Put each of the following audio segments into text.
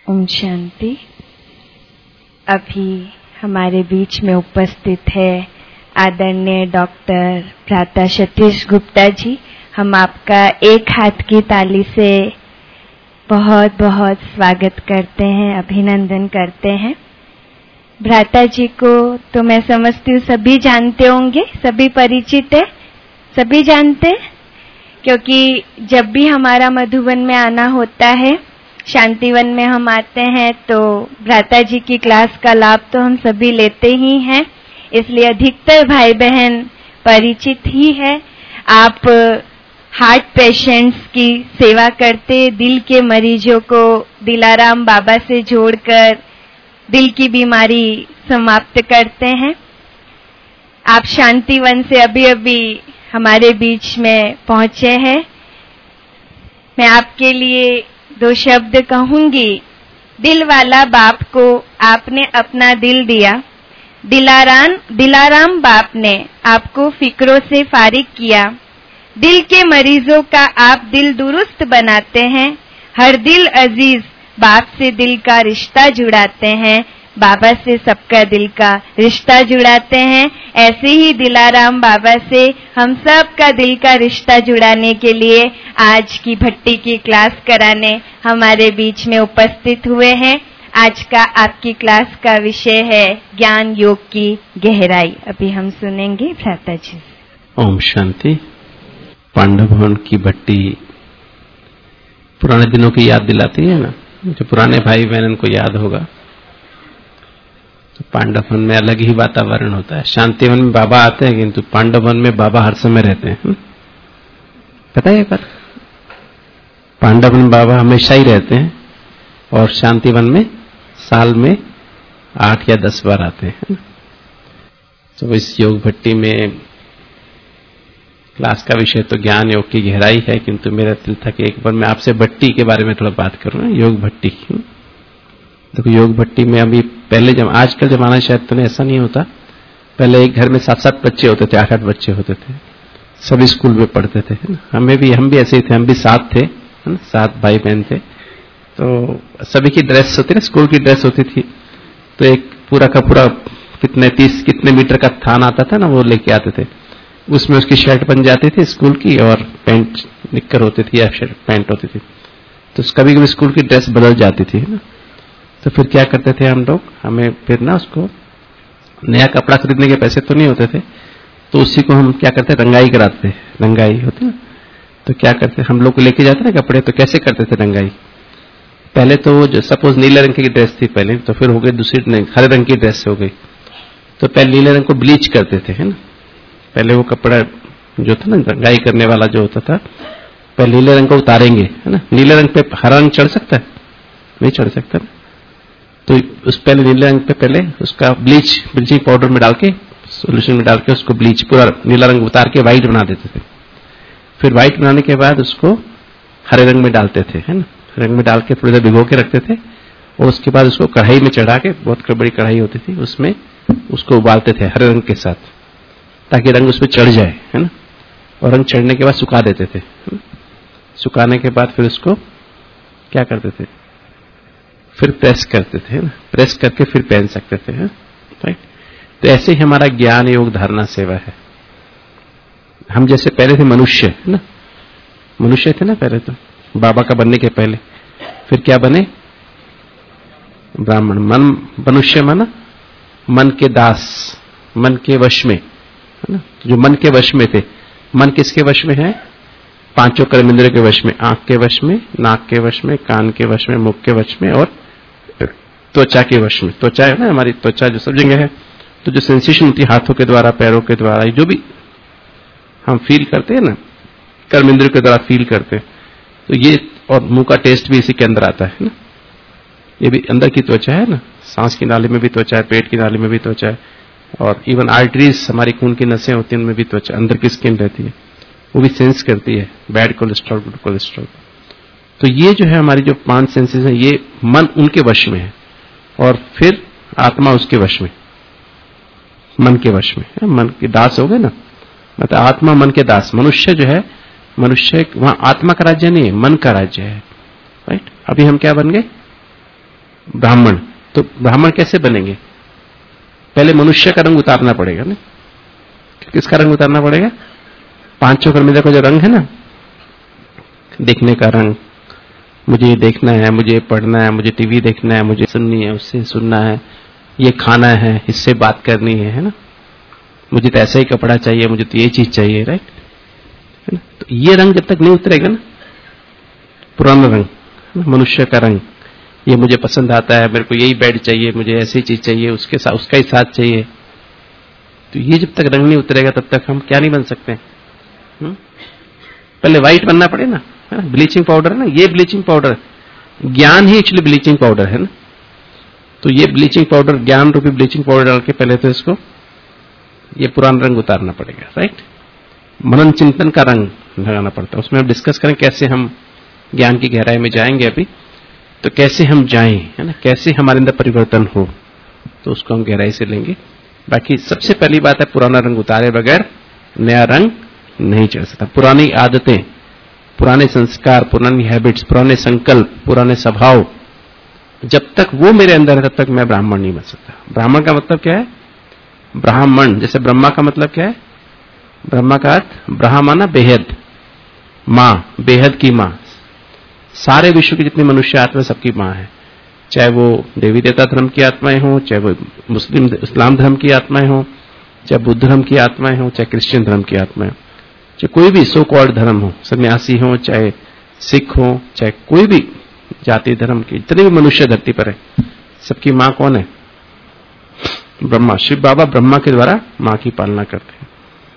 ओम शांति। अभी हमारे बीच में उपस्थित है आदरणीय डॉक्टर भ्राता सतीश गुप्ता जी। हम आपका एक हाथ की ताली से बहुत बहुत स्वागत करते हैं, अभिनंदन करते हैं। भ्राता जी को तो मैं समझती हूँ सभी जानते होंगे, सभी परिचित है, सभी जानते हैं, क्योंकि जब भी हमारा मधुबन में आना होता है, शांतिवन में हम आते हैं, तो भ्राता जी की क्लास का लाभ तो हम सभी लेते ही हैं, इसलिए अधिकतर भाई बहन परिचित ही है। आप हार्ट पेशेंट्स की सेवा करते, दिल के मरीजों को दिलाराम बाबा से जोड़कर दिल की बीमारी समाप्त करते हैं। आप शांतिवन से अभी अभी हमारे बीच में पहुंचे हैं। मैं आपके लिए दो शब्द कहूंगी। दिल वाला बाप को आपने अपना दिल दिया, दिलाराम बाप ने आपको फिक्रों से फारिग किया। दिल के मरीजों का आप दिल दुरुस्त बनाते हैं। हर दिल अजीज बाप से दिल का रिश्ता जुड़ाते हैं, बाबा से सबका दिल का रिश्ता जुड़ाते हैं। ऐसे ही दिलाराम बाबा से हम सब का दिल का रिश्ता जुड़ाने के लिए आज की भट्टी की क्लास कराने हमारे बीच में उपस्थित हुए हैं। आज का आपकी क्लास का विषय है ज्ञान योग की गहराई। अभी हम सुनेंगे भ्राता जी। ओम शांति। पांडव भवन की भट्टी पुराने दिनों की याद दिलाती है ना, जो पुराने भाई बहन को याद होगा। तो पांडव वन में अलग ही वातावरण होता है। शांतिवन में बाबा आते हैं, किंतु पांडव वन में बाबा हर समय रहते हैं। पता है पर पांडव वन बाबा हमेशा ही रहते हैं, और शांतिवन में साल में 8 या 10 बार आते हैं। तो इस योग भट्टी में क्लास का विषय तो ज्ञान योग की गहराई है, किंतु मेरा दिल था कि एक बार मैं आपसे भट्टी के बारे में थोड़ा बात करूं, योग भट्टी। देखो योग भट्टी में अभी पहले आजकल जमाना शायद तो ऐसा नहीं होता। पहले एक घर में 7-7 बच्चे होते थे, 8-8 बच्चे होते थे, सभी स्कूल में पढ़ते थे। हम भी ऐसे ही थे, हम भी 7 थे, 7 भाई बहन थे। तो सभी की ड्रेस होती ना, स्कूल की ड्रेस होती थी। तो एक पूरा का पूरा कितने मीटर का थान आता था ना, वो लेके आते थे। उसमें उसकी शर्ट बन जाती थी स्कूल की, और पैंट निक्कर होती थी या शर्ट पैंट होती थी। तो कभी कभी स्कूल की ड्रेस बदल जाती थी ना। तो फिर क्या करते थे हम लोग, हमें फिर ना उसको नया कपड़ा खरीदने के पैसे तो नहीं होते थे, तो उसी को हम क्या करते, रंगाई कराते थे। रंगाई होती ना, तो क्या करते, हम लोग को लेके जाते ना कपड़े, तो कैसे करते थे रंगाई। पहले तो वो जो सपोज नीले रंग की ड्रेस थी पहले, तो फिर हो गई दूसरी हरे रंग की ड्रेस हो गई। तो पहले नीले रंग को ब्लीच करते थे, है ना। पहले वो कपड़ा जो था ना रंगाई करने वाला जो होता था, पहले नीले रंग को उतारेंगे, है ना। नीले रंग पे हरा रंग चढ़ सकता है? नहीं चढ़ सकता ना। तो उस पहले नीले रंग पे पहले उसका ब्लीचिंग पाउडर में डाल के, सोल्यूशन में डाल के उसको ब्लीच पूरा नीला रंग उतार के व्हाइट बना देते थे। फिर व्हाइट बनाने के बाद उसको हरे रंग में डालते थे, है ना। हरे रंग में डाल के थोड़ी देर भिगो के रखते थे, और उसके बाद उसको कढ़ाई में चढ़ा के, बहुत बड़ी कढ़ाई होती थी, उसमें उसको उबालते थे हरे रंग के साथ, ताकि रंग उसमें चढ़ जाए, है ना। और रंग चढ़ने के बाद सुखा देते थे। सुखाने के बाद फिर उसको क्या करते थे, फिर प्रेस करते थे ना, प्रेस करके फिर पहन सकते थे, राइट। तो ऐसे ही हमारा ज्ञान योग धारणा सेवा है। हम जैसे पहले थे मनुष्य, है ना, मनुष्य थे ना पहले, तो बाबा का बनने के पहले। फिर क्या बने, ब्राह्मण। मनुष्य माना मन के दास, मन के वश में, है ना। जो मन के वश में थे, मन किसके वश में है, 5 कर्मेंद्रियों के वश में, आंख के वश में, नाक के वश में, कान के वश में, मुख के वश में, और त्वचा के वश में। त्वचा है ना हमारी, त्वचा जो सब जगह है। तो जो सेंसेशन होती है हाथों के द्वारा, पैरों के द्वारा, जो भी हम फील करते हैं ना, कर्मेंद्रियों के द्वारा फील करते हैं, तो ये, और मुंह का टेस्ट भी इसी के अंदर आता है ना। ये भी अंदर की त्वचा है ना, सांस की नाली में भी त्वचा है, पेट की नाली में भी त्वचा है, और इवन आर्टरीज, हमारी खून की नसें होती हैं, उनमें भी त्वचा, अंदर की स्किन रहती है, वो भी सेंस करती है बैड कोलेस्ट्रॉल, गुड कोलेस्ट्रॉल। तो ये जो है हमारी जो 5 सेंसेस हैं, ये मन उनके वश में है, और फिर आत्मा उसके वश में, मन के वश में है। मन के दास हो गए ना, मतलब आत्मा मन के दास। मनुष्य जो है, मनुष्य वहां आत्मा का राज्य नहीं है, मन का राज्य है, राइट। अभी हम क्या बन गए, ब्राह्मण। तो ब्राह्मण कैसे बनेंगे? पहले मनुष्य का रंग उतारना पड़ेगा ना। किसका रंग उतारना पड़ेगा? पांचों कर्मेंद्रियों का जो रंग है ना, देखने का रंग, मुझे ये देखना है, मुझे पढ़ना है, मुझे टीवी देखना है, मुझे सुननी है, उससे सुनना है, ये खाना है, इससे बात करनी है ना, मुझे तो ऐसा ही कपड़ा चाहिए, मुझे तो ये चीज चाहिए, राइट, है ना। तो ये रंग जब तक नहीं उतरेगा ना, पुराना रंग, मनुष्य का रंग, ये मुझे पसंद आता है, मेरे को यही बेड चाहिए, मुझे ऐसी चीज चाहिए, उसके साथ उसका ही साथ चाहिए, तो ये जब तक रंग नहीं उतरेगा तब तक हम क्या नहीं बन सकते। पहले व्हाइट बनना पड़े ना, है ना। ब्लीचिंग पाउडर है ना, ये ब्लीचिंग पाउडर, ज्ञान ही एक्चुअली ब्लीचिंग पाउडर है ना। तो ये ब्लीचिंग पाउडर, ज्ञान रूपी ब्लीचिंग पाउडर डाल के पहले तो इसको ये पुराना रंग उतारना पड़ेगा, राइट। मनन चिंतन का रंग लगाना पड़ता है, उसमें हम डिस्कस करें कैसे हम ज्ञान की गहराई में जाएंगे अभी, तो कैसे हम जाएं, है ना, कैसे हमारे अंदर परिवर्तन हो, तो उसको हम गहराई से लेंगे। बाकी सबसे पहली बात है, पुराना रंग उतारे बगैर नया रंग नहीं चढ़ सकता। पुरानी आदतें, पुराने संस्कार, पुरानी हैबिट्स, पुराने संकल्प, पुराने स्वभाव, जब तक वो मेरे अंदर है तब तक मैं ब्राह्मण नहीं बन सकता। ब्राह्मण का मतलब क्या है? ब्राह्मण, जैसे ब्रह्मा का मतलब क्या है? ब्रह्मा का अर्थ ब्रह्मा ना बेहद, मां, बेहद की मां, सारे विश्व की जितनी मनुष्य आत्मा सबकी मां है, चाहे वो देवी देवता धर्म की आत्माएं हों, चाहे वो मुस्लिम इस्लाम धर्म की आत्माएं हों, चाहे बुद्ध धर्म की आत्माएं हों, चाहे क्रिश्चियन धर्म की आत्माएं, चाहे कोई भी सो कॉल्ड धर्म हो, सन्यासी हो, चाहे सिख हो, चाहे कोई भी जाति धर्म की, जितने भी मनुष्य धरती पर है, सबकी मां कौन है? ब्रह्मा। शिव बाबा ब्रह्मा के द्वारा मां की पालना करते हैं,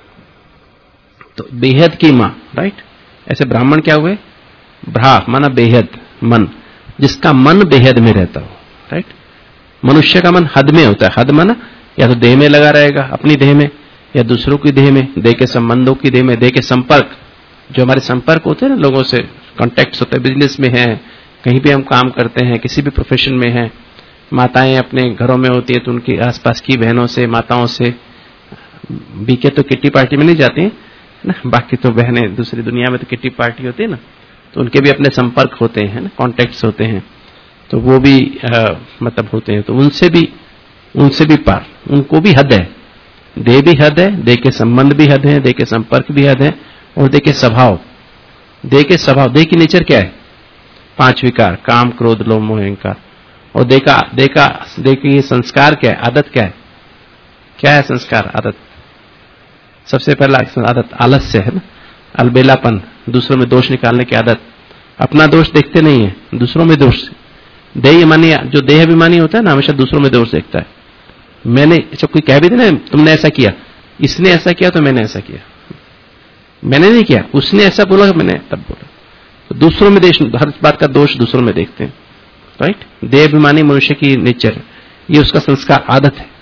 तो बेहद की मां, राइट। ऐसे ब्राह्मण क्या हुए? ब्रा माना बेहद, मन, जिसका मन बेहद में रहता हो, राइट। मनुष्य का मन हद में होता है, हद माना या तो देह में लगा रहेगा, अपनी देह में, या दूसरों की देह में, देह के संबंधों की देह में, देह के संपर्क, जो हमारे संपर्क होते हैं ना लोगों से, कॉन्टेक्ट्स होते हैं, बिजनेस में है, कहीं भी हम काम करते हैं, किसी भी प्रोफेशन में है, माताएं अपने घरों में होती है तो उनकी आसपास की बहनों से, माताओं से, बीके तो किट्टी पार्टी में नहीं जाती है ना, बाकी तो बहनें दूसरी दुनिया में तो किट्टी पार्टी होती है ना, तो उनके भी अपने संपर्क होते हैं ना, कॉन्टेक्ट्स होते हैं, तो वो भी मतलब होते हैं, तो उनसे भी पार, उनको भी हद है, देह भी हद है, देह के संबंध भी हद है, देह के संपर्क भी हद है, और देह के स्वभाव, देह की नेचर क्या है? 5 विकार, काम, क्रोध, लोभ, मोह, अहंकार। और देह की संस्कार क्या है? आदत क्या है? क्या है संस्कार? आदत। सबसे पहला आदत आलस्य है ना, अलबेलापन, दूसरों में दोष निकालने की आदत, अपना दोष देखते नहीं है, दूसरों में दोष। देहाभिमानी, जो देहाभिमानी होता है ना, हमेशा दूसरों में दोष देखता है। मैंने, जब कोई कह भी दे ना, तुमने ऐसा किया, इसने ऐसा किया तो मैंने ऐसा किया, मैंने नहीं किया, उसने ऐसा बोला मैंने तब बोला, तो दूसरों में देश, हर बात का दोष दूसरों में देखते हैं, राइट। देहाभिमानी मनुष्य की नेचर, ये उसका संस्कार, आदत है।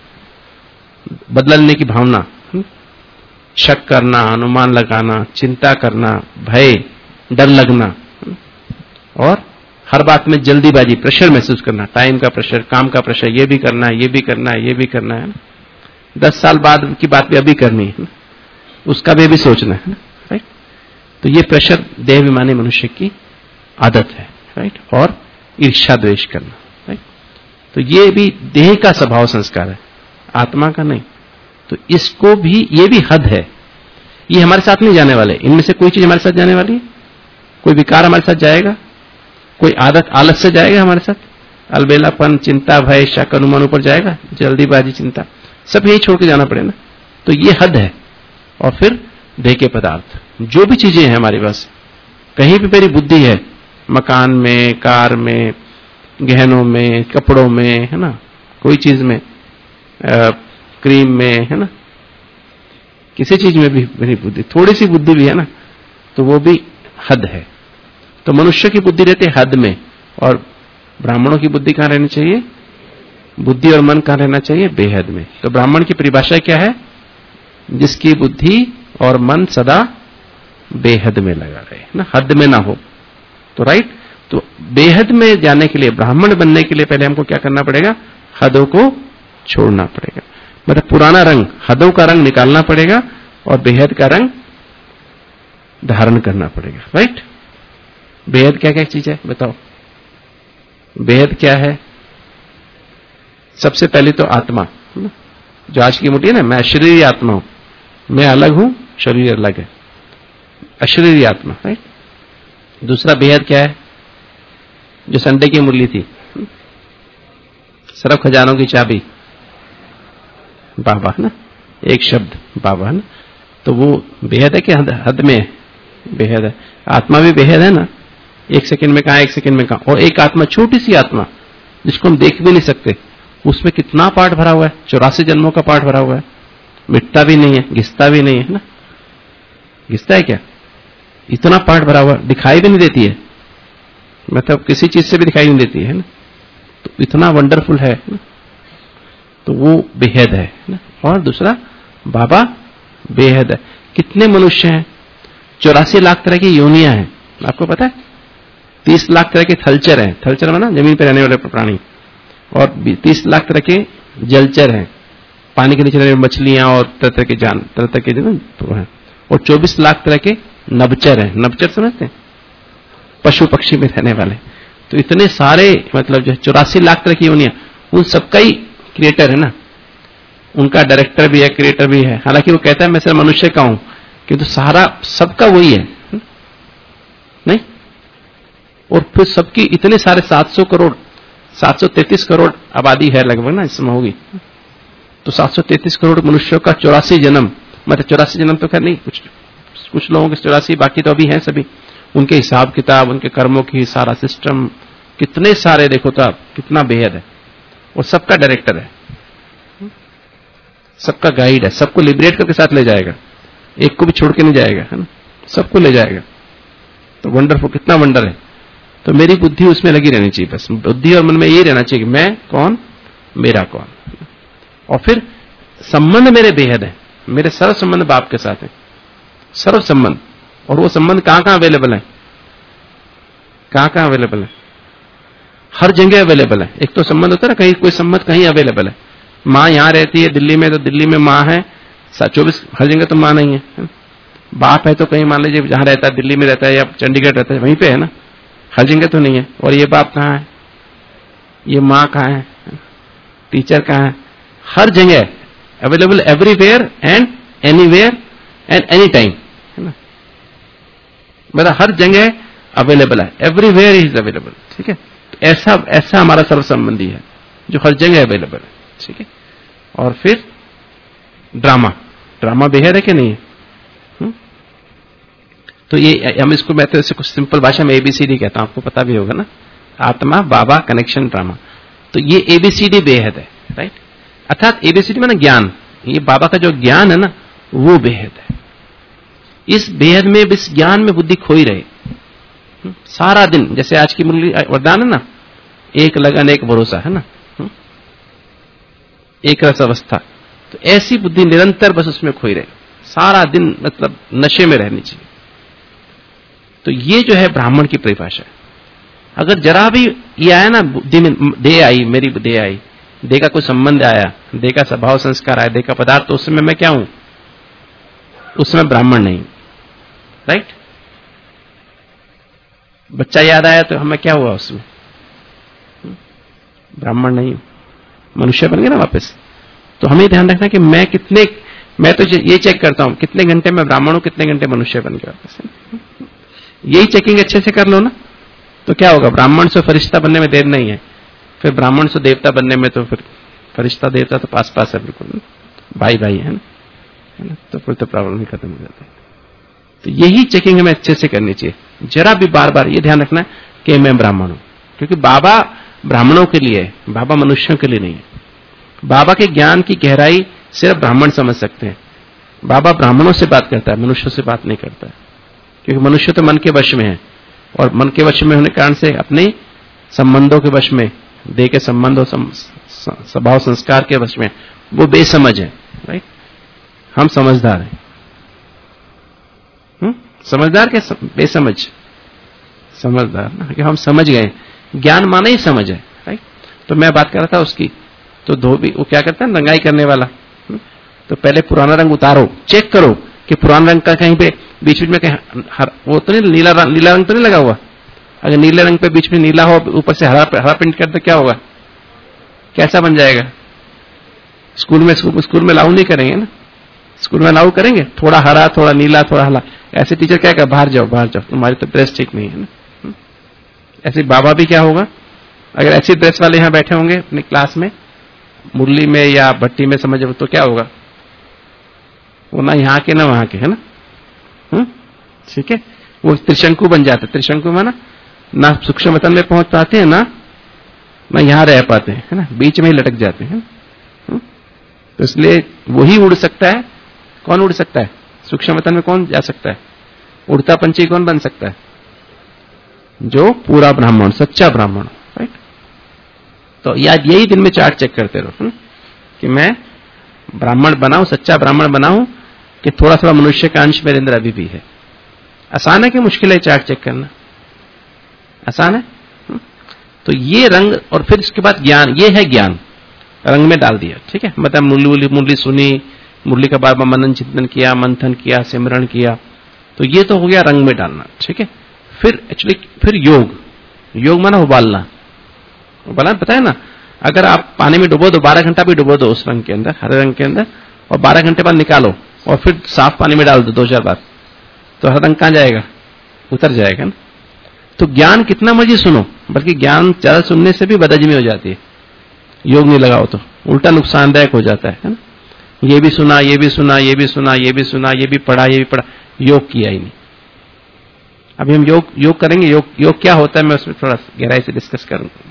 बदलने की भावना, शक करना, अनुमान लगाना, चिंता करना, भय, डर लगना, और हर बात में जल्दीबाजी, प्रेशर महसूस करना, टाइम का प्रेशर, काम का प्रेशर, ये भी करना है, ये भी करना है, ये भी करना है, 10 साल बाद की बात भी अभी करनी है, उसका भी सोचना है, राइट। तो ये प्रेशर देहाभिमानी मनुष्य की आदत है, राइट। और ईर्ष्या द्वेष करना, राइट। तो ये भी देह का स्वभाव संस्कार है, आत्मा का नहीं। तो इसको भी, ये भी हद है, ये हमारे साथ नहीं जाने वाले, इनमें से कोई चीज हमारे साथ जाने वाली है? कोई विकार हमारे साथ जाएगा? कोई आदत, आलस्य जाएगा हमारे साथ? अलबेलापन, चिंता, भय, शक, अनुमान ऊपर जाएगा? जल्दीबाजी, चिंता, सब यही छोड़ के जाना पड़े ना। तो ये हद है। और फिर देह के पदार्थ, जो भी चीजें हैं हमारे पास, कहीं भी मेरी बुद्धि है, मकान में, कार में, गहनों में, कपड़ों में, है ना, कोई चीज में, क्रीम में, है ना, किसी चीज में भी मेरी बुद्धि, थोड़ी सी बुद्धि भी है ना, तो वो भी हद है। तो मनुष्य की बुद्धि रहती है हद में, और ब्राह्मणों की बुद्धि कहां रहनी चाहिए? बुद्धि और मन कहां रहना चाहिए? बेहद में। तो ब्राह्मण की परिभाषा क्या है? जिसकी बुद्धि और मन सदा बेहद में लगा रहे, ना, हद में ना हो। तो राइट, तो बेहद में जाने के लिए, ब्राह्मण बनने के लिए पहले हमको क्या करना पड़ेगा? हदों को छोड़ना पड़ेगा, मतलब पुराना रंग, हदों का रंग निकालना पड़ेगा और बेहद का रंग धारण करना पड़ेगा, राइट। बेहद क्या क्या चीज है बताओ? बेहद क्या है? सबसे पहले तो आत्मा, जो आज की मुट्ठी है ना, मैं अशरीरी आत्मा हूं, मैं अलग हूं, शरीर अलग है, अशरीरी आत्मा, राइट। दूसरा बेहद क्या है, जो संडे की मुरली थी, सर्व खजानों की चाबी, बाबा है ना, एक शब्द बाबा है ना, तो वो बेहद है कि हद में है, बेहद है। आत्मा भी बेहद है ना, एक सेकंड में कहा, एक सेकंड में कहा। और एक आत्मा, छोटी सी आत्मा जिसको हम देख भी नहीं सकते, उसमें कितना पार्ट भरा हुआ है, 84 जन्मों का पार्ट भरा हुआ है, मिटता भी नहीं है, घिसता भी नहीं है ना, घिसता है क्या, इतना पार्ट भरा हुआ, दिखाई भी नहीं देती है, मतलब किसी चीज से भी दिखाई नहीं देती है ना, तो इतना वंडरफुल है ना, तो वो बेहद है ना। और दूसरा बाबा बेहद है। कितने मनुष्य हैं, 84 लाख तरह की योनियां हैं, आपको पता है, 30 लाख तरह के थलचर हैं, थलचर माना जमीन पर रहने वाले प्राणी, और 30 लाख तरह के जलचर हैं, पानी के नीचे रहने वाली मछलियां और तरह तरह के तरह तरह के जो है, और 24 लाख तरह के नभचर हैं। नभचर समझते हैं, पशु पक्षी में रहने वाले। तो इतने सारे, मतलब जो 84 लाख तरह की योनियां, उन सबका ही क्रिएटर है ना, उनका डायरेक्टर भी है, क्रिएटर भी है। हालांकि वो कहता है मैं सिर्फ मनुष्य का हूं, किंतु सारा सबका वही है नहीं। और फिर सबकी इतने सारे 700 करोड़ 733 करोड़ आबादी है लगभग ना, इसमें होगी, तो 733 करोड़ मनुष्यों का 84 जन्म, मतलब 84 जन्म तो खैर नहीं, कुछ लोगों के 84, बाकी तो अभी हैं सभी, उनके हिसाब किताब, उनके कर्मों की सारा सिस्टम, कितने सारे देखो तो आप, कितना बेहद है। और सबका डायरेक्टर है, सबका गाइड है, सबको लिबरेट करके साथ ले जाएगा, एक को भी छोड़ के नहीं जाएगा, है ना, सबको ले जाएगा। तो वंडरफुल, कितना वंडर है। तो मेरी बुद्धि उसमें लगी रहनी चाहिए, बस बुद्धि और मन में ये रहना चाहिए कि मैं कौन, मेरा कौन। और फिर संबंध मेरे बेहद है, मेरे सर्व संबंध बाप के साथ है, सर्व संबंध। और वो संबंध कहां कहां अवेलेबल है, कहां कहां अवेलेबल है, हर जगह अवेलेबल है। एक तो संबंध होता है ना, कहीं कोई संबंध कहीं अवेलेबल है, माँ यहां रहती है दिल्ली में, तो दिल्ली में माँ है 24, हर जगह तो माँ नहीं है। बाप है तो कहीं मान लीजिए जहां रहता है, दिल्ली में रहता है या चंडीगढ़ रहता है, वहीं पे है ना, हर जगह तो नहीं है। और ये बाप कहाँ है, ये माँ कहाँ है, टीचर कहाँ है, हर जगह available, everywhere and anywhere and any time, है ना, मतलब हर जगह अवेलेबल है, एवरीवेयर इज अवेलेबल। ठीक है, तो ऐसा हमारा सर्व संबंधी है जो हर जगह अवेलेबल है। ठीक है, और फिर ड्रामा बेहद है कि नहीं है। तो ये हम इसको, मैं तो इसे कुछ सिंपल भाषा में ABCD कहता हूं, आपको पता भी होगा ना, आत्मा, बाबा, कनेक्शन, ड्रामा। तो ये ABCD बेहद है, राइट। अर्थात ABCD माना ज्ञान, ये बाबा का जो ज्ञान है ना, वो बेहद है। इस बेहद में, इस ज्ञान में बुद्धि खोई रहे सारा दिन। जैसे आज की मुरली वरदान है ना, एक लगन एक भरोसा, है ना, एक रस अवस्था। तो ऐसी बुद्धि निरंतर बस उसमें खोई रहे सारा दिन, मतलब नशे में रहनी चाहिए। तो ये जो है ब्राह्मण की परिभाषा है। अगर जरा भी ये आया ना, बुद्धि में देह आई, मेरी देह आई, देह का कोई संबंध आया, देह का स्वभाव संस्कार आया, देह का पदार्थ, तो उस समय मैं क्या हूं, उस समय ब्राह्मण नहीं, राइट। बच्चा याद आया तो हमें क्या हुआ, उसमें ब्राह्मण नहीं हूं, मनुष्य बन गया ना वापस। तो हमें ध्यान रखना कि मैं तो ये चेक करता हूं कितने घंटे में ब्राह्मण हूं, कितने घंटे मनुष्य बन गया वापस। यही चेकिंग अच्छे से कर लो ना, तो क्या होगा, ब्राह्मण से फरिश्ता बनने में देर नहीं है, फिर ब्राह्मण से देवता बनने में तो फिर फरिश्ता देवता तो पास पास है, बिल्कुल भाई भाई है ना, तो फिर तो प्रॉब्लम ही खत्म हो जाता है। तो यही चेकिंग हमें अच्छे से करनी चाहिए। जरा भी बार बार ये ध्यान रखना कि मैं ब्राह्मण हूं, क्योंकि बाबा ब्राह्मणों के लिए है, बाबा मनुष्यों के लिए नहीं है। बाबा के ज्ञान की गहराई सिर्फ ब्राह्मण समझ सकते हैं। बाबा ब्राह्मणों से बात करता है, मनुष्यों से बात नहीं करता है, क्योंकि मनुष्य तो मन के वश में है, और मन के वश में होने के कारण से अपने संबंधों के वश में, देह के संबंध और स्वभाव संस्कार के वश में, वो बेसमझ है, राइट। हम समझदार हैं, समझदार के बेसमझ, समझदार ना, कि हम समझ गए, ज्ञान माना ही समझ है, राइट। तो मैं बात कर रहा था उसकी, तो धोबी वो क्या करता है, रंगाई करने वाला, तो पहले पुराना रंग उतारो, चेक करो कि पुराना रंग का कहीं पे बीच में कहीं वो तो नहीं, नीला रंग तो नहीं लगा हुआ। अगर नीले रंग पे बीच में नीला हो, ऊपर से हरा प्रिंट कर दे, क्या होगा, कैसा बन जाएगा? स्कूल में लागू नहीं करेंगे ना, स्कूल में लागू करेंगे थोड़ा हरा थोड़ा नीला थोड़ा हला, ऐसे टीचर क्या कहेगा, बाहर जाओ तुम्हारी तो ड्रेस ठीक नहीं है ना। ऐसे बाबा भी क्या होगा, अगर ऐसी ड्रेस वाले यहाँ बैठे होंगे अपनी क्लास में, मुरली में या भट्टी में समझ, तो क्या होगा, वो ना यहाँ के ना वहां के, है ना। ठीक है, वो त्रिशंकु बन जाते, त्रिशंकु में ना सूक्ष्म वतन में पहुंच पाते हैं ना यहाँ रह पाते हैं, है ना, बीच में ही लटक जाते हैं। तो इसलिए वही उड़ सकता है। कौन उड़ सकता है? सूक्ष्म वतन में कौन जा सकता है? उड़ता पंछी कौन बन सकता है? जो पूरा ब्राह्मण, सच्चा ब्राह्मण, राइट। तो याद यही दिन में चार्ट चेक करते रहो कि मैं ब्राह्मण बनाऊं, सच्चा ब्राह्मण बनाऊं, कि थोड़ा थोड़ा मनुष्य का अंश मेरे अंदर अभी भी है। आसान है कि मुश्किल है चार्ट चेक करना? आसान है। तो ये रंग, और फिर इसके बाद ज्ञान, ये है ज्ञान, रंग में डाल दिया। ठीक है, मतलब मुरली सुनी, मुरली का बार बार मनन चिंतन किया, मंथन किया, सिमरण किया, तो ये तो हो गया रंग में डालना। ठीक है, फिर एक्चुअली फिर योग माना उबालना पता है ना। अगर आप पानी में डुबो दो, 12 घंटा भी डुबो दो उस रंग के अंदर, हरे रंग के अंदर, और 12 घंटे बाद निकालो और फिर साफ पानी में डाल दो 2-4 बार, तो हरा रंग कहां जाएगा? उतर जाएगा ना। तो ज्ञान कितना मर्जी सुनो, बल्कि ज्ञान ज्यादा सुनने से भी बदहजमी हो जाती है। योग नहीं लगाओ तो उल्टा नुकसानदायक हो जाता है ना। ये भी सुना, ये भी सुना, ये भी सुना, ये भी सुना, ये भी पढ़ा, ये भी पढ़ा, योग किया ही नहीं। अभी हम योग करेंगे। योग क्या होता है, मैं उसमें थोड़ा गहराई से डिस्कस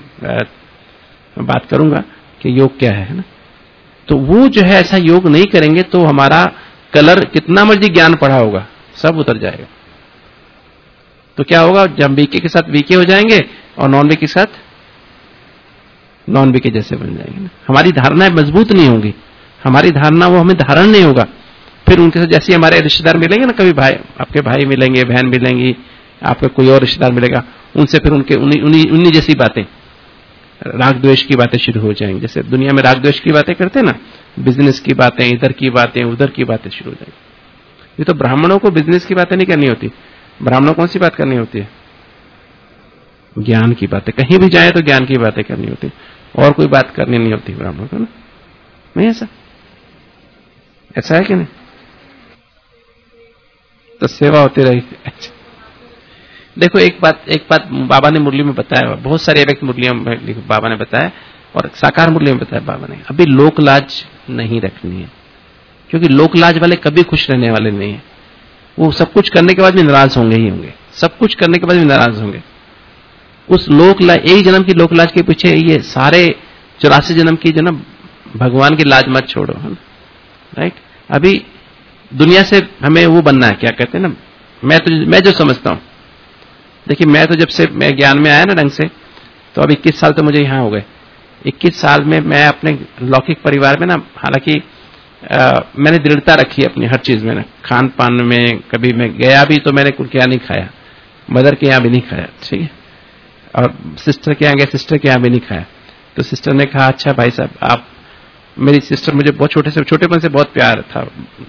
बात करूंगा कि योग क्या है ना। तो वो जो है ऐसा योग नहीं करेंगे तो हमारा कलर कितना मर्जी ज्ञान पढ़ा होगा सब उतर जाएगा। तो क्या होगा, जब वीके के साथ वीके हो जाएंगे और नॉन वीके के साथ नॉन वीके जैसे बन जाएंगे ना। हमारी धारणाएं मजबूत नहीं होंगी, हमारी धारणा वो हमें धारण नहीं होगा। फिर उनके साथ जैसे हमारे रिश्तेदार मिलेंगे ना, कभी भाई, आपके भाई मिलेंगे, बहन मिलेंगी, आपका कोई और रिश्तेदार मिलेगा, उनसे फिर उनके उन्हीं जैसी बातें, राग द्वेष की बातें शुरू हो जाएंगी। जैसे दुनिया में राग द्वेष की बातें करते हैं ना, बिजनेस की बातें, इधर की बातें, उधर की बातें शुरू हो जाएंगी। ये तो ब्राह्मणों को बिजनेस की बातें नहीं करनी होती। ब्राह्मणों कौन सी बात करनी होती है? ज्ञान की बातें। कहीं भी जाए तो ज्ञान की बातें करनी होती, और कोई बात करनी नहीं होती ब्राह्मणों को ना। नहीं ऐसा है कि नहीं? तो सेवा होती रही। देखो एक बात बाबा ने मुरली में बताया, बहुत सारी व्यक्त मुरलियां बाबा ने बताया, और साकार मुरली में बताया बाबा ने, अभी लोक लाज नहीं रखनी है, क्योंकि लोक लाज वाले कभी खुश रहने वाले नहीं है। वो सब कुछ करने के बाद भी नाराज होंगे ही होंगे, सब कुछ करने के बाद भी नाराज होंगे। उस लोक लाज, एक जन्म की लोक लाज के पीछे ये सारे 84 जन्म की जो ना भगवान की लाज मत छोड़ो, है ना, राइट। अभी दुनिया से हमें वो बनना है, क्या कहते हैं ना, मैं जो समझता हूं, देखिए मैं तो जब से मैं ज्ञान में आया ना ढंग से, तो अब 21 साल तो मुझे यहाँ हो गए। 21 साल में मैं अपने लौकिक परिवार में ना, हालांकि मैंने दृढ़ता रखी अपनी हर चीज में ना, खान पान में कभी मैं गया भी तो मैंने कुछ नहीं खाया, मदर के यहाँ भी नहीं खाया, ठीक है, और सिस्टर के यहाँ गया, सिस्टर के यहाँ भी नहीं खाया। तो सिस्टर ने कहा, अच्छा भाई साहब, आप, मेरी सिस्टर मुझे बहुत छोटेपन से बहुत प्यार था,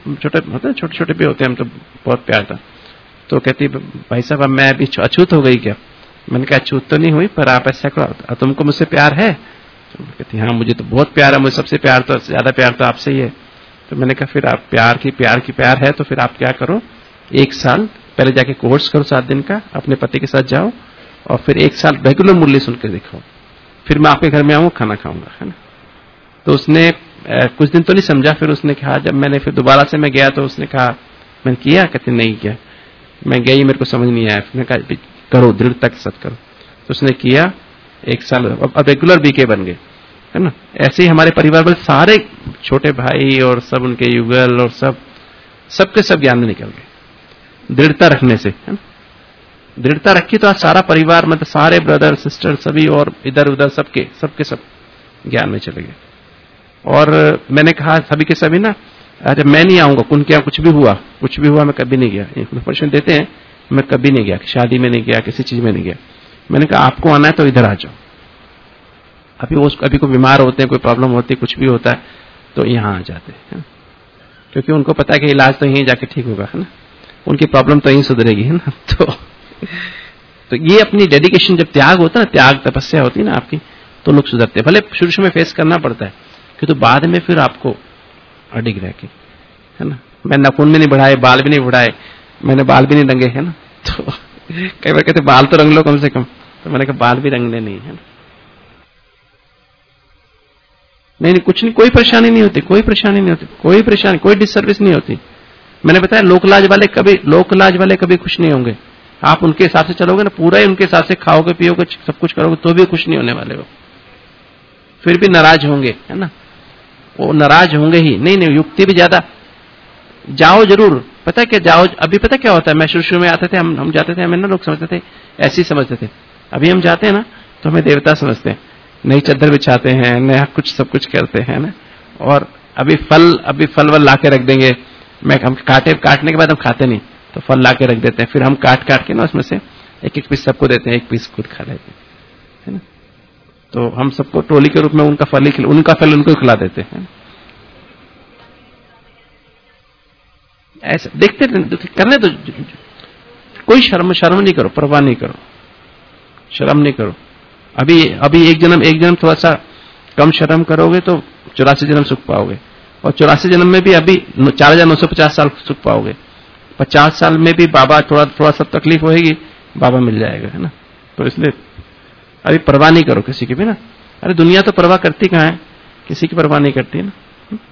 छोटे छोटे भी होते हैं हम, तो बहुत प्यार था। तो कहती, भाई साहब अब मैं अभी अछूत हो गई क्या? मैंने कहा अछूत तो नहीं हुई, पर आप ऐसा करो, तुमको मुझसे प्यार है? तो कहती, हाँ मुझे तो बहुत प्यार है, मुझे सबसे प्यार तो ज्यादा प्यार तो आपसे ही है। तो मैंने कहा फिर आप प्यार है तो फिर आप क्या करो, 1 साल पहले जाके कोर्स करो 7 दिन का, अपने पति के साथ जाओ, और फिर 1 साल रेगुलर मुरली सुनकर देखो, फिर मैं आपके घर में आऊंगा, खाना खाऊंगा, है ना। तो उसने कुछ दिन तो नहीं समझा, फिर उसने कहा, जब मैंने फिर दोबारा से मैं गया तो उसने कहा, मैंने किया? कहते नहीं किया। मैं गई, मेरे को समझ नहीं आया, फिर मैंने कहा करो, दृढ़ता के साथ करो। तो उसने किया 1 साल, अब रेगुलर बीके बन गए, है ना। ऐसे ही हमारे परिवार में सारे छोटे भाई और सब उनके युगल और सबके सब ज्ञान में निकल गए, दृढ़ता रखने से, है ना। दृढ़ता रखी तो आज सारा परिवार, मतलब सारे ब्रदर सिस्टर सभी और इधर उधर सबके सब ज्ञान में चले गए। और मैंने कहा सभी के सभी ना, जब मैं नहीं आऊंगा, उनके यहाँ कुछ भी हुआ मैं कभी नहीं गया, इन्फॉर्मेशन देते हैं, मैं कभी नहीं गया, शादी में नहीं गया, किसी चीज में नहीं गया। मैंने कहा आपको आना है तो इधर आ जाओ। अभी कोई बीमार होते हैं, कोई प्रॉब्लम होती है, कुछ भी होता है तो यहाँ आ जाते हैं, क्योंकि उनको पता है कि इलाज तो यहीं जाके ठीक होगा, है ना, उनकी प्रॉब्लम तो यहीं सुधरेगी, है ना। तो ये अपनी डेडिकेशन, जब त्याग होता है ना, त्याग तपस्या होती है ना आपकी, तो लोग सुधरते हैं। भले शुरू में फेस करना पड़ता है कि तो बाद में फिर आपको अडिग रह के, है ना। मैं नाखून भी नहीं बढ़ाए, बाल भी नहीं बढ़ाए, मैंने बाल भी नहीं रंगे, है ना। तो कई बार कहते बाल तो रंग लो कम से कम, तो मैंने कहा बाल भी रंगने नहीं, है ना। नहीं कुछ नहीं, कोई परेशानी नहीं होती, कोई परेशानी नहीं होती, कोई परेशानी, कोई डिसर्विस नहीं होती। मैंने बताया लोकलाज वाले कभी खुश नहीं होंगे। आप उनके हिसाब से चलोगे ना, पूरा ही उनके हिसाब से खाओगे पियोगे सब कुछ करोगे तो भी खुश नहीं होने वाले हो, फिर भी नाराज होंगे, है ना। वो नाराज होंगे ही। नहीं युक्ति भी ज्यादा, जाओ जरूर, पता है क्या जाओ। अभी पता क्या होता है, मैं शुरू में आते थे, हम जाते थे, हमें ना लोग समझते थे, ऐसे ही समझते थे। अभी हम जाते हैं ना तो हमें देवता समझते हैं, नई चादर बिछाते हैं, नया कुछ सब कुछ करते हैं ना। और अभी फल ला के रख देंगे, हम काटने के बाद हम खाते नहीं, तो फल ला के रख देते हैं, फिर हम काट के ना उसमें से एक पीस सबको देते हैं, एक पीस खुद खा लेते हैं, है ना। तो हम सबको टोली के रूप में उनका फल उनको खिला देते हैं। ऐसे देखते करने तो कोई शर्म नहीं करो, परवाह नहीं करो, शर्म नहीं करो। अभी एक जन्म थोड़ा सा कम शर्म करोगे तो 84 जन्म सुख पाओगे, और 84 जन्म में भी अभी 4950 साल सुख पाओगे। 50 साल में भी बाबा थोड़ा सा तकलीफ होगी, बाबा मिल जाएगा, है ना। तो इसलिए अभी परवाह नहीं करो किसी की भी ना। अरे दुनिया तो परवाह करती कहाँ है, किसी की परवाह नहीं करती है ना।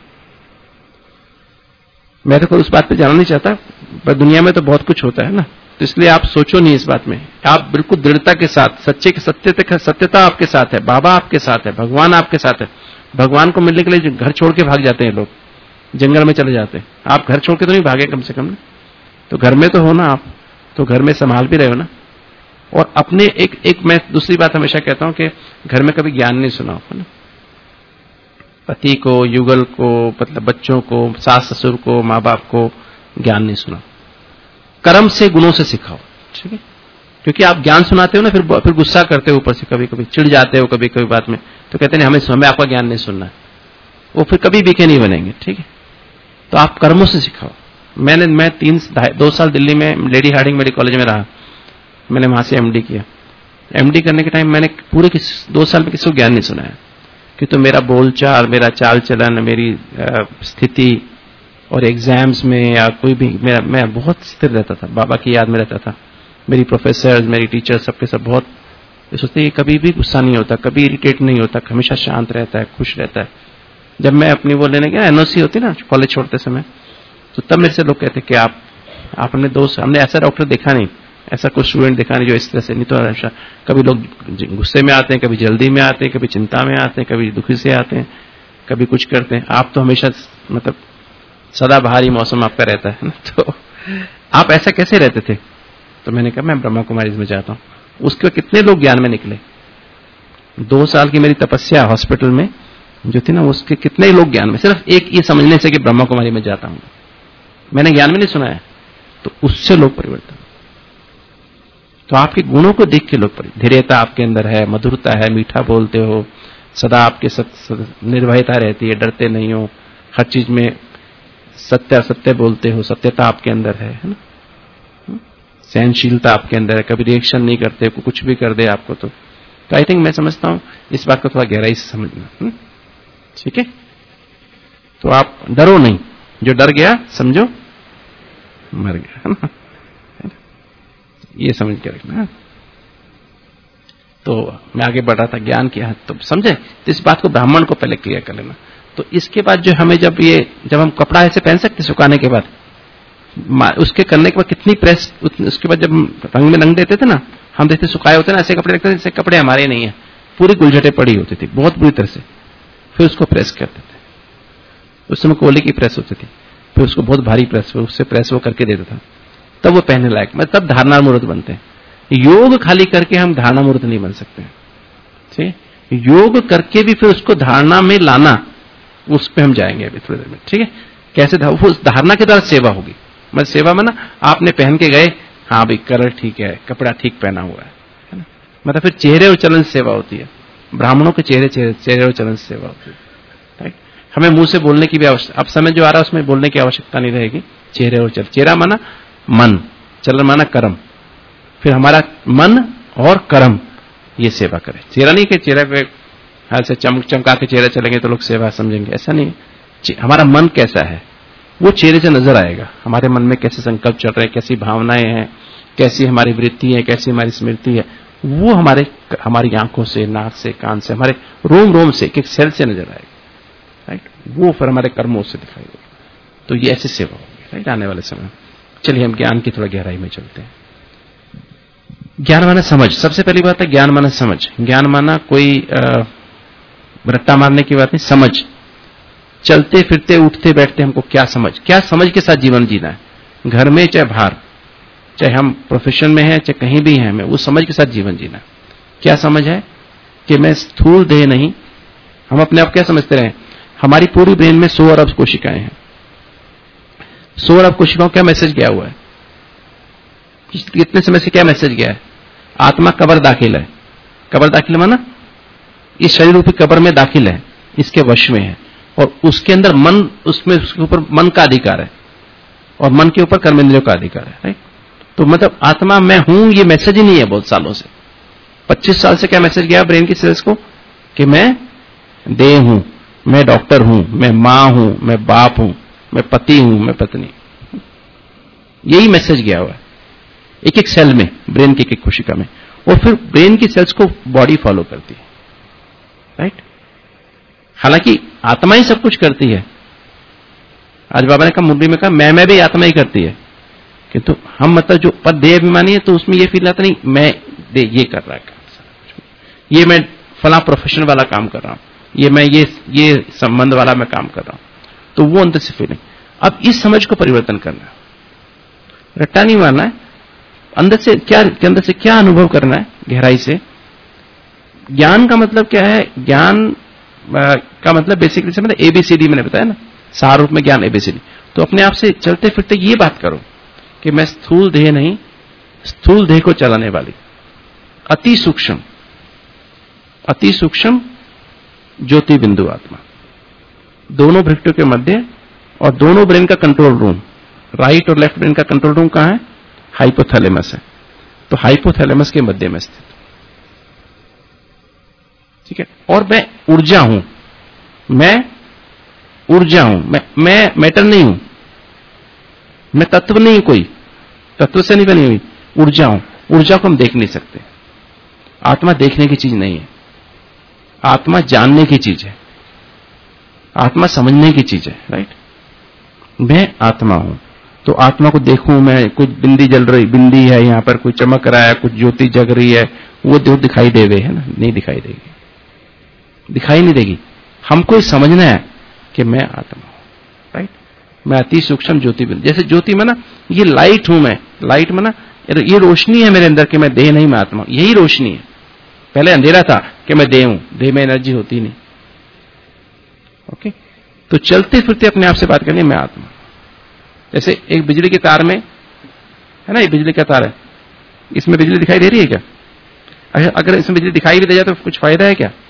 मैं तो कोई उस बात पे जाना नहीं चाहता, पर दुनिया में तो बहुत कुछ होता है ना, तो इसलिए आप सोचो नहीं इस बात में। आप बिल्कुल दृढ़ता के साथ, सत्यता आपके साथ है, बाबा आपके साथ है, भगवान आपके साथ है। भगवान को मिलने के लिए घर छोड़ के भाग जाते हैं लोग, जंगल में चले जाते हैं। आप घर छोड़ के तो नहीं भागे कम से कम ना, तो घर में तो हो ना आप, तो घर में संभाल भी रहे हो ना। और अपने एक मैं दूसरी बात हमेशा कहता हूं कि घर में कभी ज्ञान नहीं सुनाओ, है ना। पति को, युगल को, मतलब बच्चों को, सास ससुर को, माँ बाप को ज्ञान नहीं सुनाओ, कर्म से गुणों से सिखाओ, ठीक है। क्योंकि आप ज्ञान सुनाते हो ना, फिर गुस्सा करते हो ऊपर से, कभी चिढ़ जाते हो कभी बात में, तो कहते हैं हमें आपका ज्ञान नहीं सुनना है, वो फिर कभी बीके नहीं बनेंगे, ठीक है। तो आप कर्मों से सिखाओ। मैं 2 साल दिल्ली में लेडी हार्डिंग मेडिकल कॉलेज में रहा, मैंने वहां से एमडी किया। एमडी करने के टाइम मैंने पूरे 2 साल में किसी को ज्ञान नहीं सुनाया, कि तो मेरा बोलचाल, मेरा चाल चलन, मेरी स्थिति और एग्जाम्स में या कोई भी मैं बहुत स्थिर रहता था, बाबा की याद में रहता था। मेरी प्रोफेसर, मेरी टीचर, सबके सब बहुत सोचते हैं कभी भी गुस्सा नहीं होता, कभी इरिटेट नहीं होता, हमेशा शांत रहता है, खुश रहता है। जब मैं अपनी वो लेने गया, एनओसी होती ना कॉलेज छोड़ते समय, तो तब मेरे से लोग कहते कि हमने ऐसा डॉक्टर देखा नहीं, ऐसा कोई स्टूडेंट देखा नहीं जो इस तरह से। नहीं तो हमेशा कभी लोग गुस्से में आते हैं, कभी जल्दी में आते हैं, कभी चिंता में आते हैं, कभी दुखी से आते हैं, कभी कुछ करते हैं। आप तो हमेशा मतलब सदा बाहरी मौसम आपका रहता है ना, तो आप ऐसा कैसे रहते थे? तो मैंने कहा मैं ब्रह्मा कुमारीज में जाता हूँ। उसके बाद कितने लोग ज्ञान में निकले। 2 साल की मेरी तपस्या हॉस्पिटल में जो थी ना, उसके कितने लोग ज्ञान में, सिर्फ एक ये समझने से कि ब्रह्मा कुमारी में जाता हूँ। मैंने ज्ञान में नहीं सुना है, तो उससे लोग परिवर्तन। तो आपके गुणों को देख के लोग परिवर्तन। धैर्यता आपके अंदर है, मधुरता है, मीठा बोलते हो, सदा आपके निर्भयता रहती है, डरते नहीं हो, हर चीज में सत्य बोलते हो, सत्यता आपके अंदर है ना। सहनशीलता आपके अंदर है, कभी रिएक्शन नहीं करते, कुछ भी कर दे आपको तो आई थिंक मैं समझता हूं इस बात को थोड़ा गहराई से समझना, ठीक है। तो आप डरो नहीं, जो डर गया समझो मर गया, है ना, ये समझ के रखना। तो मैं आगे बढ़ रहा था ज्ञान की हद, तो समझे, तो इस बात को ब्राह्मण को पहले क्लियर कर लेना। तो इसके बाद जो हमें जब हम कपड़ा ऐसे पहन सकते सुखाने के बाद, उसके करने के बाद कितनी प्रेस, उसके बाद जब रंग में रंग देते थे ना, हम देखते सुखाए होते ना, ऐसे कपड़े रखते थे जैसे कपड़े हमारे नहीं है, पूरी गुलझटे पड़ी होती थी बहुत बुरी तरह से, फिर उसको प्रेस करते थे। उस समय कोयले की प्रेस होती थी, फिर उसको बहुत भारी प्रेस, उससे प्रेस वो करके देता था, तब वो पहनने लायक, मतलब तब धारणा मूर्त बनते हैं। योग खाली करके हम धारणा मूर्त नहीं बन सकते, ठीक। योग करके भी फिर उसको धारणा में लाना, उस पर हम जाएंगे अभी थोड़ी देर में, ठीक है। कैसे उस धारणा के द्वारा सेवा होगी, मतलब सेवा में ना आपने पहन के गए, हाँ भाई कलर ठीक है, कपड़ा ठीक पहना हुआ है ना, मतलब फिर चेहरे और चलन से सेवा होती है। ब्राह्मणों के चेहरे और चलन से सेवा होती है। हमें मुंह से बोलने की भी आवश्यकता, अब समय जो आ रहा है उसमें बोलने की आवश्यकता नहीं रहेगी। चेहरे और चलन, चेहरा माना मन, चलन माना कर्म, फिर हमारा मन और कर्म ये सेवा करे। चेहरा नहीं कि चेहरे पे हाथ से चमका के चेहरा चलेंगे तो लोग सेवा समझेंगे, ऐसा नहीं। हमारा मन कैसा है वो चेहरे से नजर आएगा। हमारे मन में कैसे संकल्प चल रहे हैं, कैसी भावनाएं हैं, कैसी हमारी वृत्ति है, कैसी हमारी स्मृति है, वो हमारी आंखों से, नाक से, कान से, हमारे रोम रोम से, एक सेल से नजर आएगा, राइट। वो फिर हमारे कर्मों से दिखाई देगा। तो ये ऐसी सेवा होगी, राइट, आने वाले समय। चलिए हम ज्ञान की थोड़ा गहराई में चलते हैं। ज्ञान माना समझ। सबसे पहली बात है ज्ञान माना समझ। ज्ञान माना कोई रट्टा मारने की बात नहीं, समझ। चलते फिरते उठते बैठते हमको क्या समझ के साथ जीवन जीना है, घर में चाहे बाहर, चाहे हम प्रोफेशन में हैं चाहे कहीं भी हैं, हमें वो समझ के साथ जीवन जीना है। क्या समझ है कि मैं स्थूल देह नहीं। हम अपने आप क्या समझते रहे, हमारी पूरी ब्रेन में 100 अरब कोशिकाएं हैं। 100 अरब कोशिकाओं क्या मैसेज गया हुआ है, कितने समय से क्या मैसेज गया है? आत्मा कब्र दाखिल है। कब्र दाखिल माना इस शरीर रूपी कब्र में दाखिल है, इसके वश में है, और उसके अंदर मन, उसके ऊपर मन का अधिकार है, और मन के ऊपर कर्मेंद्रियों का अधिकार है, राइट। तो मतलब आत्मा मैं हूं ये मैसेज ही नहीं है बहुत सालों से। 25 साल से क्या मैसेज गया ब्रेन की सेल्स को कि मैं देह हूं, मैं डॉक्टर हूं, मैं मां हूं, मैं बाप हूं, मैं पति हूं, मैं पत्नी। यही मैसेज गया हुआ है एक एक सेल में, ब्रेन की एक एक कोशिका में, और फिर ब्रेन की सेल्स को बॉडी फॉलो करती है, राइट। हालांकि आत्मा ही सब कुछ करती है। आज बाबा ने कहा, मुरली में कहा, मैं भी आत्मा ही करती है, किंतु हम मतलब जो पद देह अभिमानी है तो उसमें ये फील आता नहीं मैं ये कर रहा है काम, ये मैं फला प्रोफेशन वाला काम कर रहा हूं, ये मैं ये संबंध वाला मैं काम कर रहा हूं, तो वो अंदर से फीलिंग। अब इस समझ को परिवर्तन करना है, रट्टा नहीं मारना है, अंदर से क्या अनुभव करना है गहराई से। ज्ञान का मतलब क्या है? ज्ञान का मतलब बेसिकली से मतलब एबीसीडी मैंने बताया ना, सार रूप में ज्ञान एबीसीडी। तो अपने आप से चलते फिरते ये बात करो कि मैं स्थूल देह नहीं, स्थूल देह को चलाने वाली अति सूक्ष्म ज्योति बिंदु आत्मा, दोनों भृकुटियों के मध्य, और दोनों ब्रेन का कंट्रोल रूम, राइट और लेफ्ट ब्रेन का कंट्रोल रूम कहां है? हाइपोथैलेमस है। तो हाइपोथैलेमस के मध्य में स्थित, ठीक है। और मैं ऊर्जा हूं, मैं मैटर नहीं हूं, मैं तत्व नहीं, कोई तत्व से नहीं बनी हुई ऊर्जा हूं। ऊर्जा को हम देख नहीं सकते, आत्मा देखने की चीज नहीं है, आत्मा जानने की चीज है, आत्मा समझने की चीज है, राइट। मैं आत्मा हूं, तो आत्मा को देखूं मैं, कुछ बिंदी है यहां पर, कोई चमक रहा है, कुछ ज्योति जग रही है, वो दिखाई देवे है ना? नहीं दिखाई देगी, दिखाई नहीं देगी। हमको समझना है कि मैं आत्मा हूं, राइट। मैं अति सूक्ष्म ज्योति बिंदु, जैसे ज्योति में ना ये लाइट हूं मैं, लाइट में ना ये रोशनी है मेरे अंदर कि मैं देह नहीं, मैं आत्मा, यही रोशनी है। पहले अंधेरा था कि मैं देह हूं, देह में एनर्जी होती नहीं, ओके। तो चलते फिरते अपने आप से बात करनी है, मैं आत्मा। जैसे एक बिजली के तार में है ना, ये बिजली का तार है, इसमें बिजली दिखाई दे रही है क्या? अगर इसमें बिजली दिखाई भी दे जाए तो कुछ फायदा है क्या?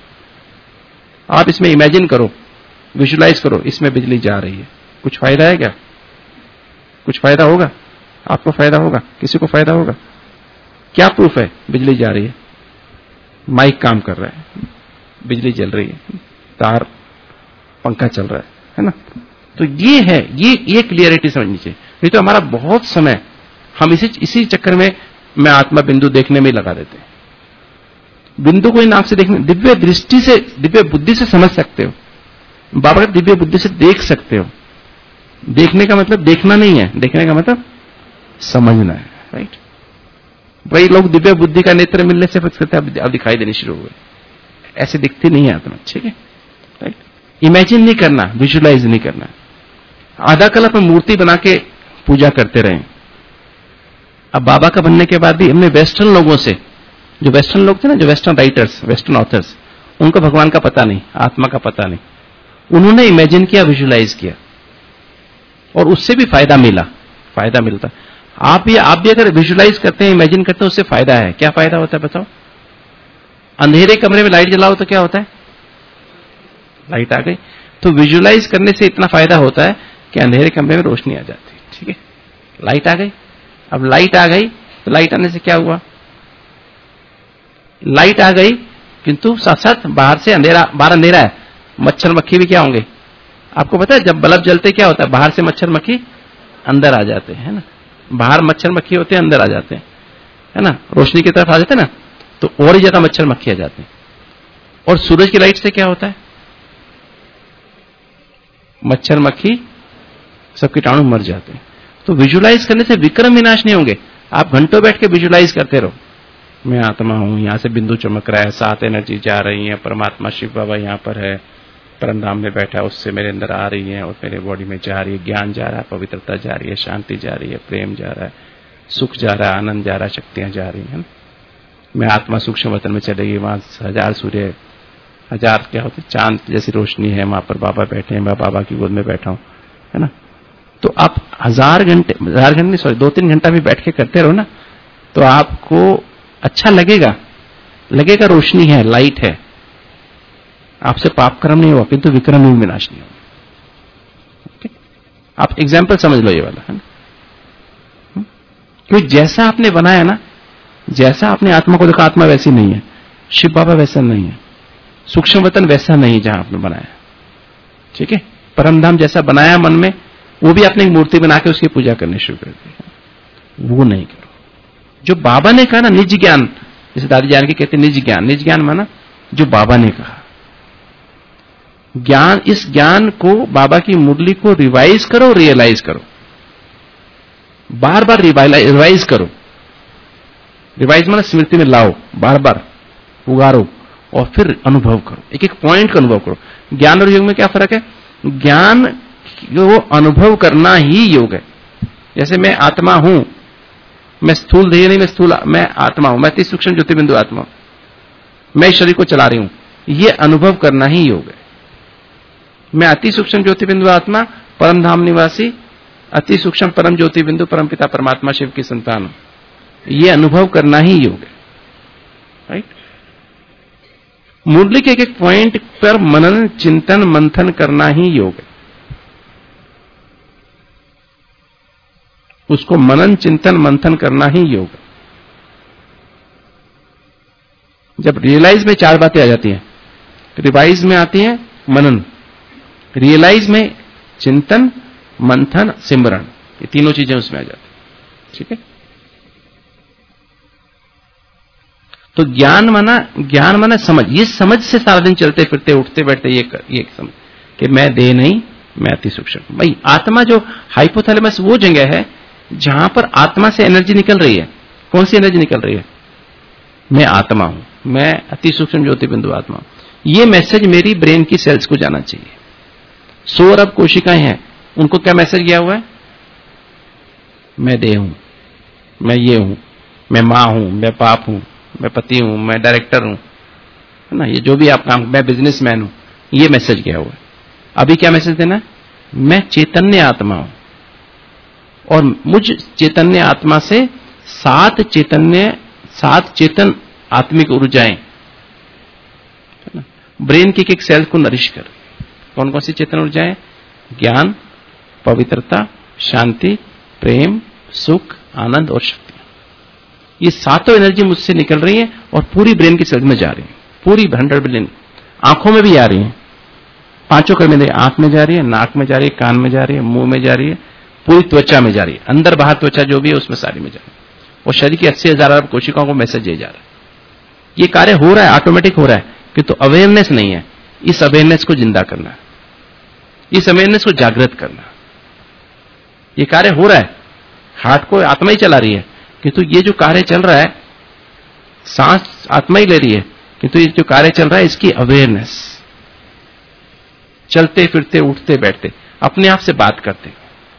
आप इसमें इमेजिन करो, विजुलाइज करो, इसमें बिजली जा रही है, कुछ फायदा है क्या? कुछ फायदा होगा? आपको फायदा होगा? किसी को फायदा होगा? क्या प्रूफ है बिजली जा रही है? माइक काम कर रहा है, बिजली जल रही है, तार, पंखा चल रहा है ना? तो ये है, ये क्लियरिटी समझनी चाहिए। नहीं तो हमारा बहुत समय हम इसी चक्कर में मैं आत्मा बिंदु देखने में लगा देते हैं। बिंदु को इन आंख से देखने, दिव्य दृष्टि से, दिव्य बुद्धि से समझ सकते हो। बाबा दिव्य बुद्धि से देख सकते हो। देखने का मतलब देखना नहीं है, देखने का मतलब समझना है, राइट। वही लोग दिव्य बुद्धि का नेत्र मिलने से अब दिखाई देनी शुरू हुए, ऐसे दिखती नहीं है आत्मा, ठीक है, राइट। इमेजिन नहीं करना, विजुलाइज नहीं करना। आधा कल अपन मूर्ति बना के पूजा करते रहे। अब बाबा का बनने के बाद भी हमने वेस्टर्न लोगों से, जो वेस्टर्न लोग थे ना, जो वेस्टर्न राइटर्स, वेस्टर्न ऑथर्स, उनको भगवान का पता नहीं, आत्मा का पता नहीं, उन्होंने इमेजिन किया, विजुलाइज किया, और उससे भी फायदा मिलता। आप भी अगर विजुलाइज करते हैं, इमेजिन करते हैं, उससे फायदा है। क्या फायदा होता है बताओ? अंधेरे कमरे में लाइट जलाओ तो क्या होता है? लाइट आ गई। तो विजुलाइज करने से इतना फायदा होता है कि अंधेरे कमरे में रोशनी आ जाती है, ठीक है, लाइट आ गई। अब लाइट आ गई तो लाइट आने से क्या हुआ? लाइट आ गई किंतु साथ साथ बाहर से अंधेरा, बाहर अंधेरा है, मच्छर मक्खी भी क्या होंगे? आपको पता है जब बल्ब जलते क्या होता है? बाहर से मच्छर मक्खी अंदर आ जाते हैं, है ना। बाहर मच्छर मक्खी होते हैं, अंदर आ जाते हैं, है ना। रोशनी की तरफ आ जाते हैं ना, तो और ही ज्यादा मच्छर मक्खी आ जाते हैं। और सूरज की लाइट से क्या होता है? मच्छर मक्खी सब कीटाणु मर जाते हैं। तो विजुलाइज करने से विक्रम विनाश नहीं होंगे। आप घंटों बैठ के विजुलाइज करते रहो, मैं आत्मा हूं, यहां से बिंदु चमक रहा है, 7 एनर्जी जा रही है, परमात्मा शिव बाबा यहां पर है, परमधाम में बैठा है, उससे मेरे अंदर आ रही है और मेरे बॉडी में जा रही है, ज्ञान जा रहा है, पवित्रता जा रही है, शांति जा रही है, प्रेम जा रहा है, सुख जा रहा है, आनंद जा रहा है, शक्तियां जा रही हैं। मैं आत्मा सूक्ष्म वतन में चलेगी, वहां 1000 सूर्य, 1000 क्या होते चांद जैसी रोशनी है, वहां पर बाबा बैठे हैं, मैं बाबा की गोद में बैठा हूं, है ना। तो आप 1000 घंटे 2-3 घंटा भी बैठ के करते रहो ना, तो आपको अच्छा लगेगा, रोशनी है, लाइट है, आपसे पाप कर्म नहीं हुआ, किंतु विक्रम में विनाश नहीं हुआ। आप एग्जाम्पल समझ लो ये वाला, है ना। क्योंकि जैसा आपने बनाया ना, जैसा आपने आत्मा को देखा, आत्मा वैसी नहीं है, शिव बाबा वैसा नहीं है, सूक्ष्म वतन वैसा नहीं जहां आपने बनाया, ठीक है। परमधाम जैसा बनाया मन में, वो भी आपने एक मूर्ति बना के उसकी पूजा करनी शुरू कर दी, वो नहीं करो। जो बाबा ने कहा ना निज ज्ञान, जैसे दादी जान के कहते निज ज्ञान, निज ज्ञान माना जो बाबा ने कहा ज्ञान, इस ज्ञान को, बाबा की मुरली को रिवाइज करो, रियलाइज करो, बार बार रिवाइज करो। रिवाइज माना स्मृति में लाओ, बार बार उगारो और फिर अनुभव करो, एक एक पॉइंट का अनुभव करो। ज्ञान और योग में क्या फर्क है? ज्ञान वो अनुभव करना ही योग है। जैसे मैं आत्मा हूं, मैं स्थूल देह नहीं, मैं आत्मा हूं, मैं अति सूक्ष्म ज्योति बिंदु आत्मा हूं, मैं शरीर को चला रही हूं, ये अनुभव करना ही योग है। मैं अति सूक्ष्म ज्योति बिंदु आत्मा, परम धाम निवासी, अति सूक्ष्म परम ज्योति बिंदु परम पिता परमात्मा शिव की संतान हूं, ये अनुभव करना ही योग है, राइट। मुरली के एक एक पॉइंट पर मनन चिंतन मंथन करना ही योग है। उसको मनन चिंतन मंथन करना ही योग है। जब रियलाइज में 4 बातें आ जाती हैं, रिवाइज में आती हैं मनन, रियलाइज में चिंतन मंथन सिमरन, ये तीनों चीजें उसमें आ जाती, ठीक है। तो ज्ञान माना समझ, ये समझ से सारा दिन चलते फिरते उठते बैठते ये समझ कि मैं देह नहीं, मैं अति सूक्ष्म। भाई आत्मा जो हाइपोथैलेमस वो जगह है जहां पर आत्मा से एनर्जी निकल रही है। कौन सी एनर्जी निकल रही है? मैं आत्मा हूं, मैं अति सूक्ष्म ज्योति बिंदु आत्मा हूं। ये मैसेज मेरी ब्रेन की सेल्स को जाना चाहिए। 100 अरब कोशिकाएं हैं, उनको क्या मैसेज गया हुआ है? मैं देह हूं, मैं ये हूं, मैं मां हूं, मैं बाप हूं, मैं पति हूं, मैं डायरेक्टर हूं, है ना, ये जो भी आप काम, मैं बिजनेसमैन हूं, ये मैसेज गया हुआ है। अभी क्या मैसेज देना है? मैं चैतन्य आत्मा हूं और मुझ चैतन्य आत्मा से 7 चेतन आत्मिक ऊर्जाएं, है ना, ब्रेन की एक सेल को नरिश कर। कौन कौन सी चेतन ऊर्जाएं? ज्ञान, पवित्रता, शांति, प्रेम, सुख, आनंद और शक्ति। ये 7 एनर्जी मुझसे निकल रही है और पूरी ब्रेन की सेल में जा रही है, पूरी 100 बिलियन। आंखों में भी आ रही है, 5 कर्म में, आंख में जा रही है, नाक में जा रही है, कान में जा रही है, मुंह में जा रही है, पूरी त्वचा में जा रही है, अंदर बाहर त्वचा जो भी है उसमें सारी में जा रही है। और शरीर की 80,000 अरब कोशिकाओं को मैसेज ये जा रहा है। ये कार्य हो रहा है, ऑटोमेटिक हो रहा है, किंतु अवेयरनेस नहीं है। इस अवेयरनेस को जिंदा करना है, इस अवेयरनेस को जागृत करना। ये कार्य हो रहा है, हार्ट को आत्मा ही चला रही है, किंतु ये जो कार्य चल रहा है, सांस आत्मा ही ले रही है, किंतु ये जो कार्य चल रहा है इसकी अवेयरनेस। चलते फिरते उठते बैठते अपने आप से बात करते,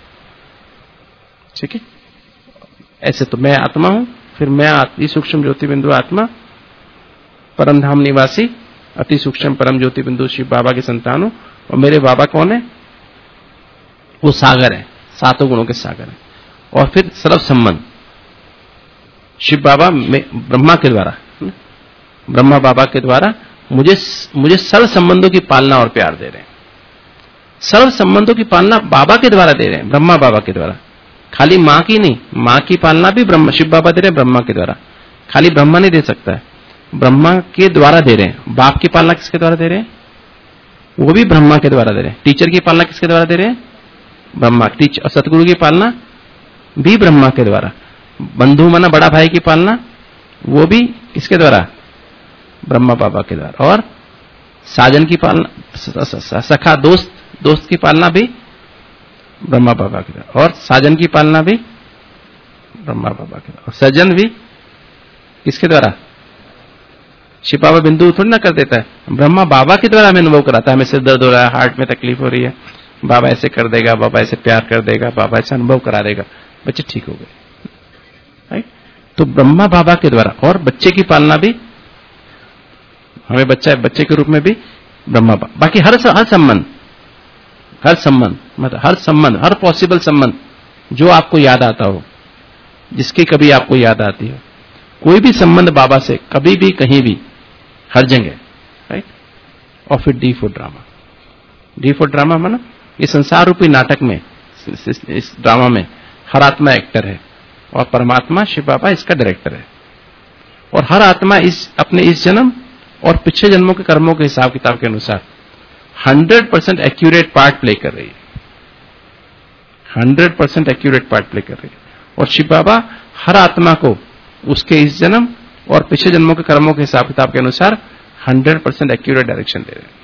ठीक है। ऐसे तो मैं आत्मा हूं, फिर मैं अति सूक्ष्म ज्योति बिंदु आत्मा, परम धाम निवासी, अति सूक्ष्म परम ज्योति बिंदु शिव बाबा की संतान हूं। और मेरे बाबा कौन है? वो सागर है, 7 गुणों के सागर है। और फिर सर्व संबंध, शिव बाबा ब्रह्मा के द्वारा, ब्रह्मा बाबा के द्वारा मुझे सर्व संबंधों की पालना और प्यार दे रहे हैं। सर्व संबंधों की पालना बाबा के द्वारा दे रहे हैं, ब्रह्मा बाबा के द्वारा। खाली मां की नहीं, मां की पालना भी शिव बाबा दे रहे हैं ब्रह्मा के द्वारा। खाली ब्रह्मा नहीं दे सकता है, ब्रह्मा के द्वारा दे रहे हैं। बाप की पालना किसके द्वारा दे रहे हैं? वो भी ब्रह्मा के द्वारा दे रहे हैं। टीचर की पालना किसके द्वारा दे रहे हैं? ब्रह्मा। टीचर और सतगुरु की पालना भी ब्रह्मा के द्वारा। बंधु माना बड़ा भाई की पालना वो भी किसके द्वारा? ब्रह्मा बाबा के द्वारा। और साजन की पालना, सखा दोस्त की पालना भी ब्रह्मा बाबा के द्वारा। और साजन की पालना भी ब्रह्मा बाबा के द्वारा। और सज्जन भी किसके द्वारा? शिव बाबा बिंदु थोड़ी ना कर देता है, ब्रह्मा बाबा के द्वारा हमें अनुभव कराता है। हमें सिर दर्द हो रहा है, हार्ट में तकलीफ हो रही है, बाबा ऐसे कर देगा, बाबा ऐसे प्यार कर देगा, बाबा ऐसे अनुभव करा देगा, बच्चे ठीक हो गए। राइट? तो ब्रह्मा बाबा के द्वारा। और बच्चे की पालना भी हमें बच्चे के रूप में भी ब्रह्मा बाबा। बाकी हर संबंध मतलब हर पॉसिबल संबंध जो आपको याद आता हो, जिसकी कभी आपको याद आती हो, कोई भी संबंध बाबा से कभी भी कहीं भी हर जगह। राइट? और फिर डी फॉर ड्रामा माना ये संसार रूपी नाटक में, इस ड्रामा में हर आत्मा एक्टर है और परमात्मा शिव बाबा इसका डायरेक्टर है। और हर आत्मा अपने इस जन्म और पिछले जन्मों के कर्मों के हिसाब किताब के अनुसार 100% एक्यूरेट पार्ट प्ले कर रही है। 100% एक्यूरेट पार्ट प्ले कर रही है। और शिव बाबा हर आत्मा को उसके इस जन्म और पिछले जन्मों के कर्मों के हिसाब किताब के अनुसार 100% एक्यूरेट डायरेक्शन दे रहे हैं।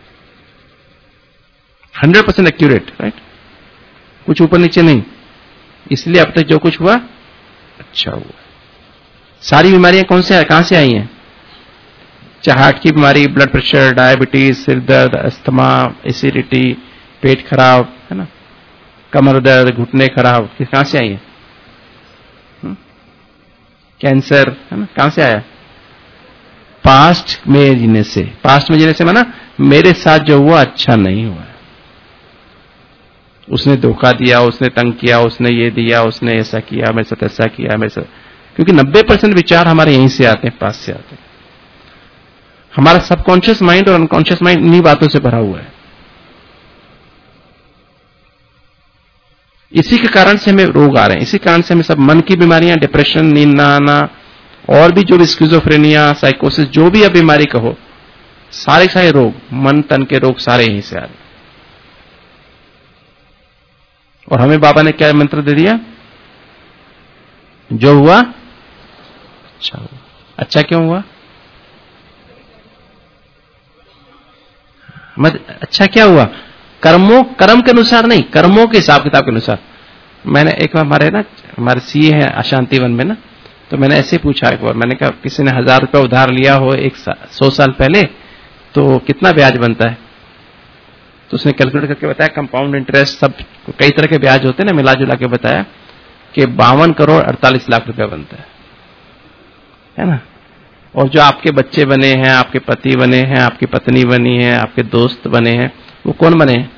100% एक्यूरेट। राइट? कुछ ऊपर नीचे नहीं। इसलिए अब तक जो कुछ हुआ अच्छा हुआ। सारी बीमारियां कहां से आई हैं? चाहे हार्ट की बीमारी, ब्लड प्रेशर, डायबिटीज, सिर दर्द, अस्थमा, एसिडिटी, पेट खराब, है ना, कमर दर्द, घुटने खराब, कहां से आई है? कैंसर, है ना, कहां से आया? पास्ट में जीने से माना मेरे साथ जो हुआ अच्छा नहीं हुआ। उसने धोखा दिया, उसने तंग किया, उसने ये दिया, उसने ऐसा किया, मेरे साथ ऐसा किया, मेरे साथ। क्योंकि 90% विचार हमारे यहीं से आते हैं, पास से आते हैं। हमारा सबकॉन्शियस माइंड और अनकॉन्शियस माइंड इन्हीं बातों से भरा हुआ है। इसी के कारण से हमें रोग आ रहे हैं। इसी कारण से हमें सब मन की बीमारियां, डिप्रेशन, नींद ना आना, और भी जो भी स्किज़ोफ्रेनिया, साइकोसिस, जो भी आप बीमारी कहो, सारे रोग, मन तन के रोग सारे यहीं से आ रहे हैं। और हमें बाबा ने क्या मंत्र दे दिया? जो हुआ अच्छा हुआ। अच्छा क्यों हुआ? अच्छा क्या हुआ? कर्म के अनुसार नहीं, कर्मों के हिसाब किताब के अनुसार। मैंने एक बार हमारे सीए हैं अशांतिवन में ना, तो मैंने ऐसे पूछा एक बार, मैंने कहा किसी ने 1000 रुपया उधार लिया हो 100 साल पहले तो कितना ब्याज बनता है? तो उसने कैलकुलेट करके बताया, कंपाउंड इंटरेस्ट सब कई तरह के ब्याज होते हैं ना, मिला जुला के बताया कि 52 करोड़ 48 लाख रुपया बनता है ना। और जो आपके बच्चे बने हैं, आपके पति बने हैं, आपकी पत्नी बनी है, आपके दोस्त बने हैं, वो कौन बने हैं?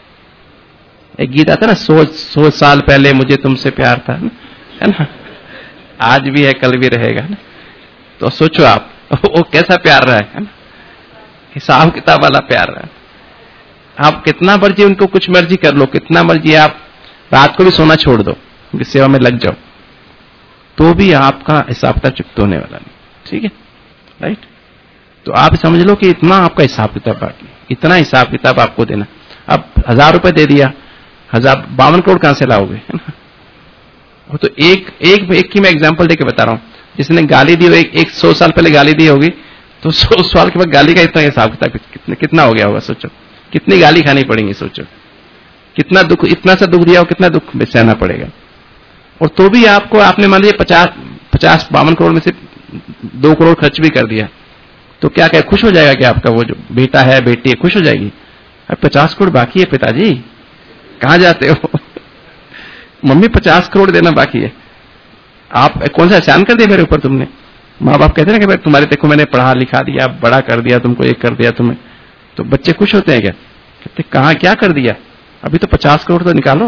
एक गीत आता है ना, 100 साल पहले मुझे तुमसे प्यार था, है ना, आज भी है कल भी रहेगा ना। तो सोचो आप वो कैसा प्यार रहा है ना, हिसाब किताब वाला प्यार रहा है। आप कितना मर्जी उनको कुछ मर्जी कर लो, कितना मर्जी आप रात को भी सोना छोड़ दो, उनकी सेवा में लग जाओ, तो भी आपका हिसाब किताब चुकता होने वाला नहीं। ठीक है? राइट? तो आप समझ लो कि इतना आपका हिसाब किताब बाकी, इतना हिसाब किताब आपको देना। अब 1000 रुपए दे दिया, 52 करोड़ कहां से लाओगे? है ना? वो तो एक की मैं एग्जांपल देके बता रहा हूं। जिसने गाली दी, एक 100 साल पहले गाली दी होगी, तो 100 साल के बाद गाली का इतना हिसाब किताब कितना हो गया होगा? सोचो कितनी गाली खानी पड़ेगी, सोचो कितना दुख, इतना सा दुख दिया हो, कितना दुख सहना पड़ेगा। और तो भी आपने मान लीजिए 52 करोड़ में से 2 करोड़ खर्च भी कर दिया, तो क्या खुश हो जाएगा? क्या आपका वो जो बेटा है, बेटी है, खुश हो जाएगी? अब 50 करोड़ बाकी है, पिताजी कहां जाते हो? मम्मी 50 करोड़ देना बाकी है। आप कौन सा एहसान कर दिया मेरे ऊपर तुमने? माँ बाप कहते हैं ना कि तुम्हारे देखो मैंने पढ़ा लिखा दिया, बड़ा कर दिया, तुमको एक कर दिया तुम्हें, तो बच्चे खुश होते हैं क्या? कहते कहां क्या कर दिया? अभी तो 50 करोड़ तो निकालो।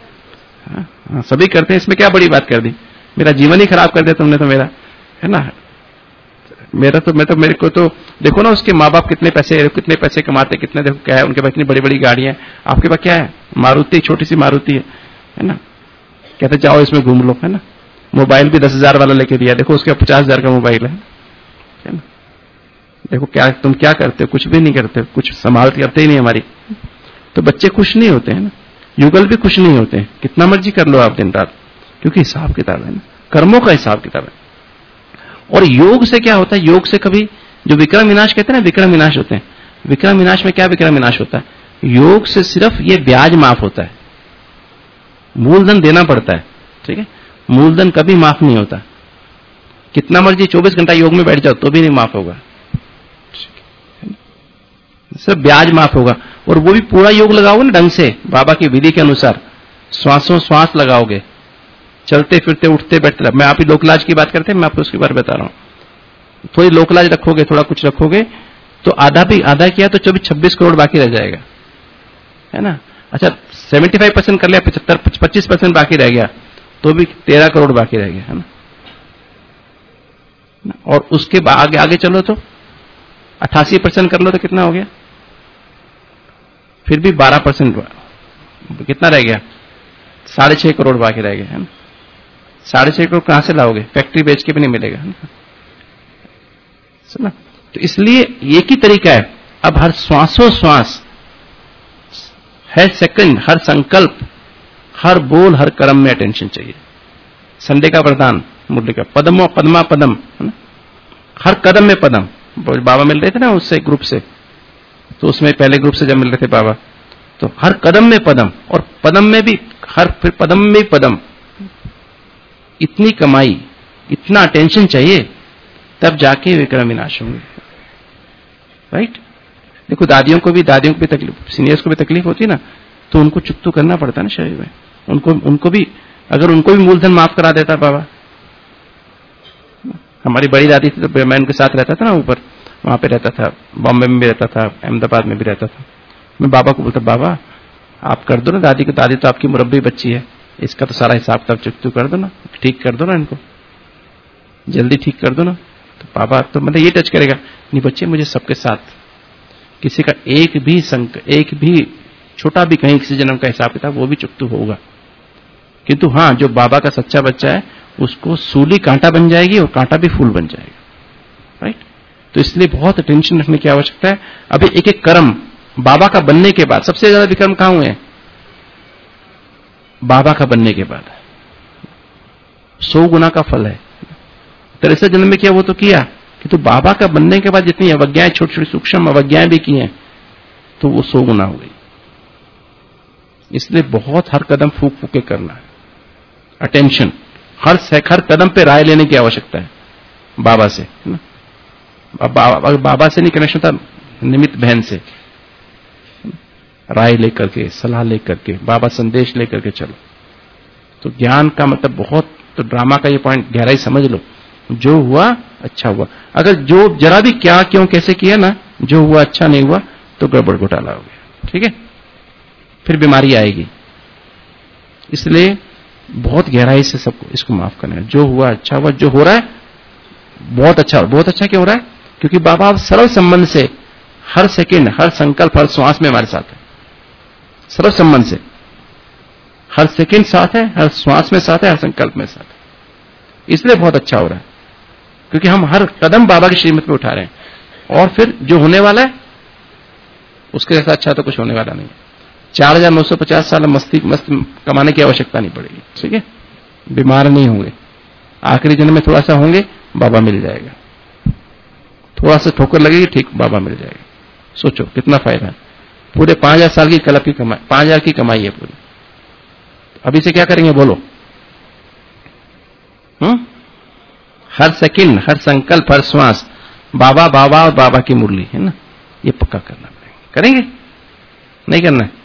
हाँ, सभी करते हैं, इसमें क्या बड़ी बात कर दी? मेरा जीवन ही खराब कर दिया तुमने तो मेरा, है ना। मेरे को तो देखो ना, उसके माँ बाप कितने पैसे कमाते, कितने, देखो क्या है उनके पास, इतनी बड़ी बड़ी गाड़ियां। आपके पास क्या है? मारुति, छोटी सी मारुति है ना। कहते जाओ इसमें घूम लो, है ना। मोबाइल भी 10,000 वाला लेके दिया, देखो उसके 50,000 का मोबाइल है। है ना। देखो क्या तुम क्या करते हो, कुछ भी नहीं करते, कुछ संभाल करते ही नहीं हमारी, तो बच्चे खुश नहीं होते हैं ना, युगल भी खुश नहीं होते हैं, कितना मर्जी कर लो आप दिन रात, क्योंकि हिसाब किताब है ना, कर्मों का हिसाब किताब है। और योग से क्या होता है, योग से कभी जो विक्रम विनाश कहते हैं ना, विक्रम विनाश होते हैं, विक्रम विनाश में क्या विक्रम विनाश होता है, योग से सिर्फ ये ब्याज माफ होता है, मूलधन देना पड़ता है, ठीक है, मूलधन कभी माफ नहीं होता, कितना मर्जी 24 घंटा योग में बैठ जाओ तो भी नहीं माफ होगा, सिर्फ ब्याज माफ होगा। और वो भी पूरा योग लगाओगे ना ढंग से, बाबा की विधि के अनुसार, श्वासों श्वास लगाओगे, चलते फिरते उठते बैठते। मैं आप ही लोकलाज की बात करते हैं, मैं आपको उसके बारे में बता रहा हूं। थोड़ी लोकलाज रखोगे, थोड़ा कुछ रखोगे, तो आधा किया तो 26 करोड़ बाकी रह जाएगा, है ना। अच्छा 75% कर लिया, 25% बाकी रह गया, तो भी 13 करोड़ बाकी रह गया, है ना। और उसके आगे आगे चलो तो 88% कर लो तो कितना हो गया, फिर भी 12% कितना रह गया, 6.5 करोड़ बाकी रह गया, है ना। 6.5 करोड़ कहां से लाओगे, फैक्ट्री बेच के भी नहीं मिलेगा, है ना। तो इसलिए एक ही तरीका है, अब हर श्वासों श्वास, हर सेकंड, हर संकल्प, हर बोल, हर कर्म में अटेंशन चाहिए। संडे का वरदान मुरली का, पदमो पदमा पदम, है ना, हर कदम में पदम। बाबा मिल रहे थे ना उससे ग्रुप से, तो उसमें पहले ग्रुप से जब मिल रहे थे बाबा, तो हर कदम में पदम, और पदम में भी फिर पदम में पदम, इतनी कमाई, इतना अटेंशन चाहिए, तब जाके विक्रम विनाश होंगे, राइट। देखो दादियों को भी तकलीफ, सीनियर्स को भी तकलीफ होती है ना, तो उनको चुप तो करना पड़ता है ना शरीर में, उनको भी, अगर उनको भी मूलधन माफ करा देता बाबा। हमारी बड़ी दादी थी तो मैं उनके साथ रहता था ना, ऊपर वहां पे रहता था, बॉम्बे में भी रहता था, अहमदाबाद में भी रहता था। मैं बाबा को बोलता, बाबा आप कर दो ना दादी को, दादी तो आपकी मुरब्बी बच्ची है, इसका तो सारा हिसाब तब चुकतू कर दो ना, ठीक कर दो ना, इनको जल्दी ठीक कर दो ना। तो बाबा तो मतलब ये टच करेगा, नहीं बच्चे मुझे सबके साथ, किसी का एक भी छोटा भी कहीं किसी जन्म का हिसाब किताब वो भी चुकतू होगा, किंतु हाँ जो बाबा का सच्चा बच्चा है उसको सूली कांटा बन जाएगी और कांटा भी फूल बन जाएगा, राइट। तो इसलिए बहुत अटेंशन रखने की आवश्यकता है। अभी एक एक कर्म बाबा का बनने के बाद, सबसे ज्यादा विक्रम कहां हुए हैं, बाबा का बनने के बाद 100 गुना का फल है। 63 जन्म में किया वो तो किया, किंतु बाबा का बनने के बाद जितनी अवज्ञाएं, छोटी छोटी सूक्ष्म अवज्ञाएं भी की हैं, तो वो 100 गुना हो गई। इसलिए बहुत हर कदम फूक फूक के करना है, अटेंशन, हर कदम पे राय लेने की आवश्यकता है बाबा से, है ना। बाबा से नहीं कनेक्शन था, निमित्त बहन से राय लेकर के, सलाह लेकर के, बाबा संदेश लेकर के चलो। तो ज्ञान का मतलब बहुत, तो ड्रामा का ये पॉइंट गहराई समझ लो, जो हुआ अच्छा हुआ, अगर जो जरा भी क्या क्यों कैसे किया ना, जो हुआ अच्छा नहीं हुआ तो गड़बड़ घोटाला हो गया, ठीक है, फिर बीमारी आएगी। इसलिए बहुत गहराई से सबको इसको माफ करना है, जो हुआ अच्छा हुआ, जो हो रहा है बहुत अच्छा क्यों हो रहा है, क्योंकि बाबा अब सरल संबंध से हर सेकंड, हर संकल्प, हर श्वास में हमारे साथ है, सरल संबंध से हर सेकंड साथ है, हर श्वास में साथ है, हर संकल्प में साथ है। इसलिए बहुत अच्छा हो रहा है, क्योंकि हम हर कदम बाबा की श्रीमत पे उठा रहे हैं। और फिर जो होने वाला है उसके जैसा अच्छा तो कुछ होने वाला नहीं है। 4950 साल मस्त कमाने की आवश्यकता नहीं पड़ेगी, ठीक है, बीमार नहीं होंगे, आखिरी जन्म में थोड़ा सा होंगे, बाबा मिल जाएगा, थोड़ा सा ठोकर लगेगी, ठीक, बाबा मिल जाएगा। सोचो कितना फायदा है, पूरे 5000 साल की कल्प की कमाई, 5000 की कमाई है पूरी। अभी से क्या करेंगे बोलो, हर सेकंड, हर संकल्प, हर श्वास बाबा बाबा और बाबा की मुरली, है ना, ये पक्का करना पड़ेगा। करेंगे, नहीं करना है?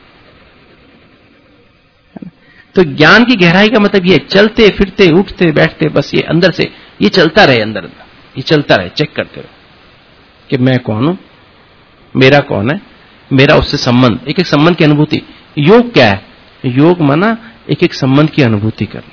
तो ज्ञान की गहराई का मतलब ये, चलते फिरते उठते बैठते, बस ये अंदर से ये चलता रहे, अंदर ये चलता रहे, चेक करते रहो कि मैं कौन हूं, मेरा कौन है, मेरा उससे संबंध, एक एक संबंध की अनुभूति। योग क्या है, योग माना एक एक संबंध की अनुभूति करना।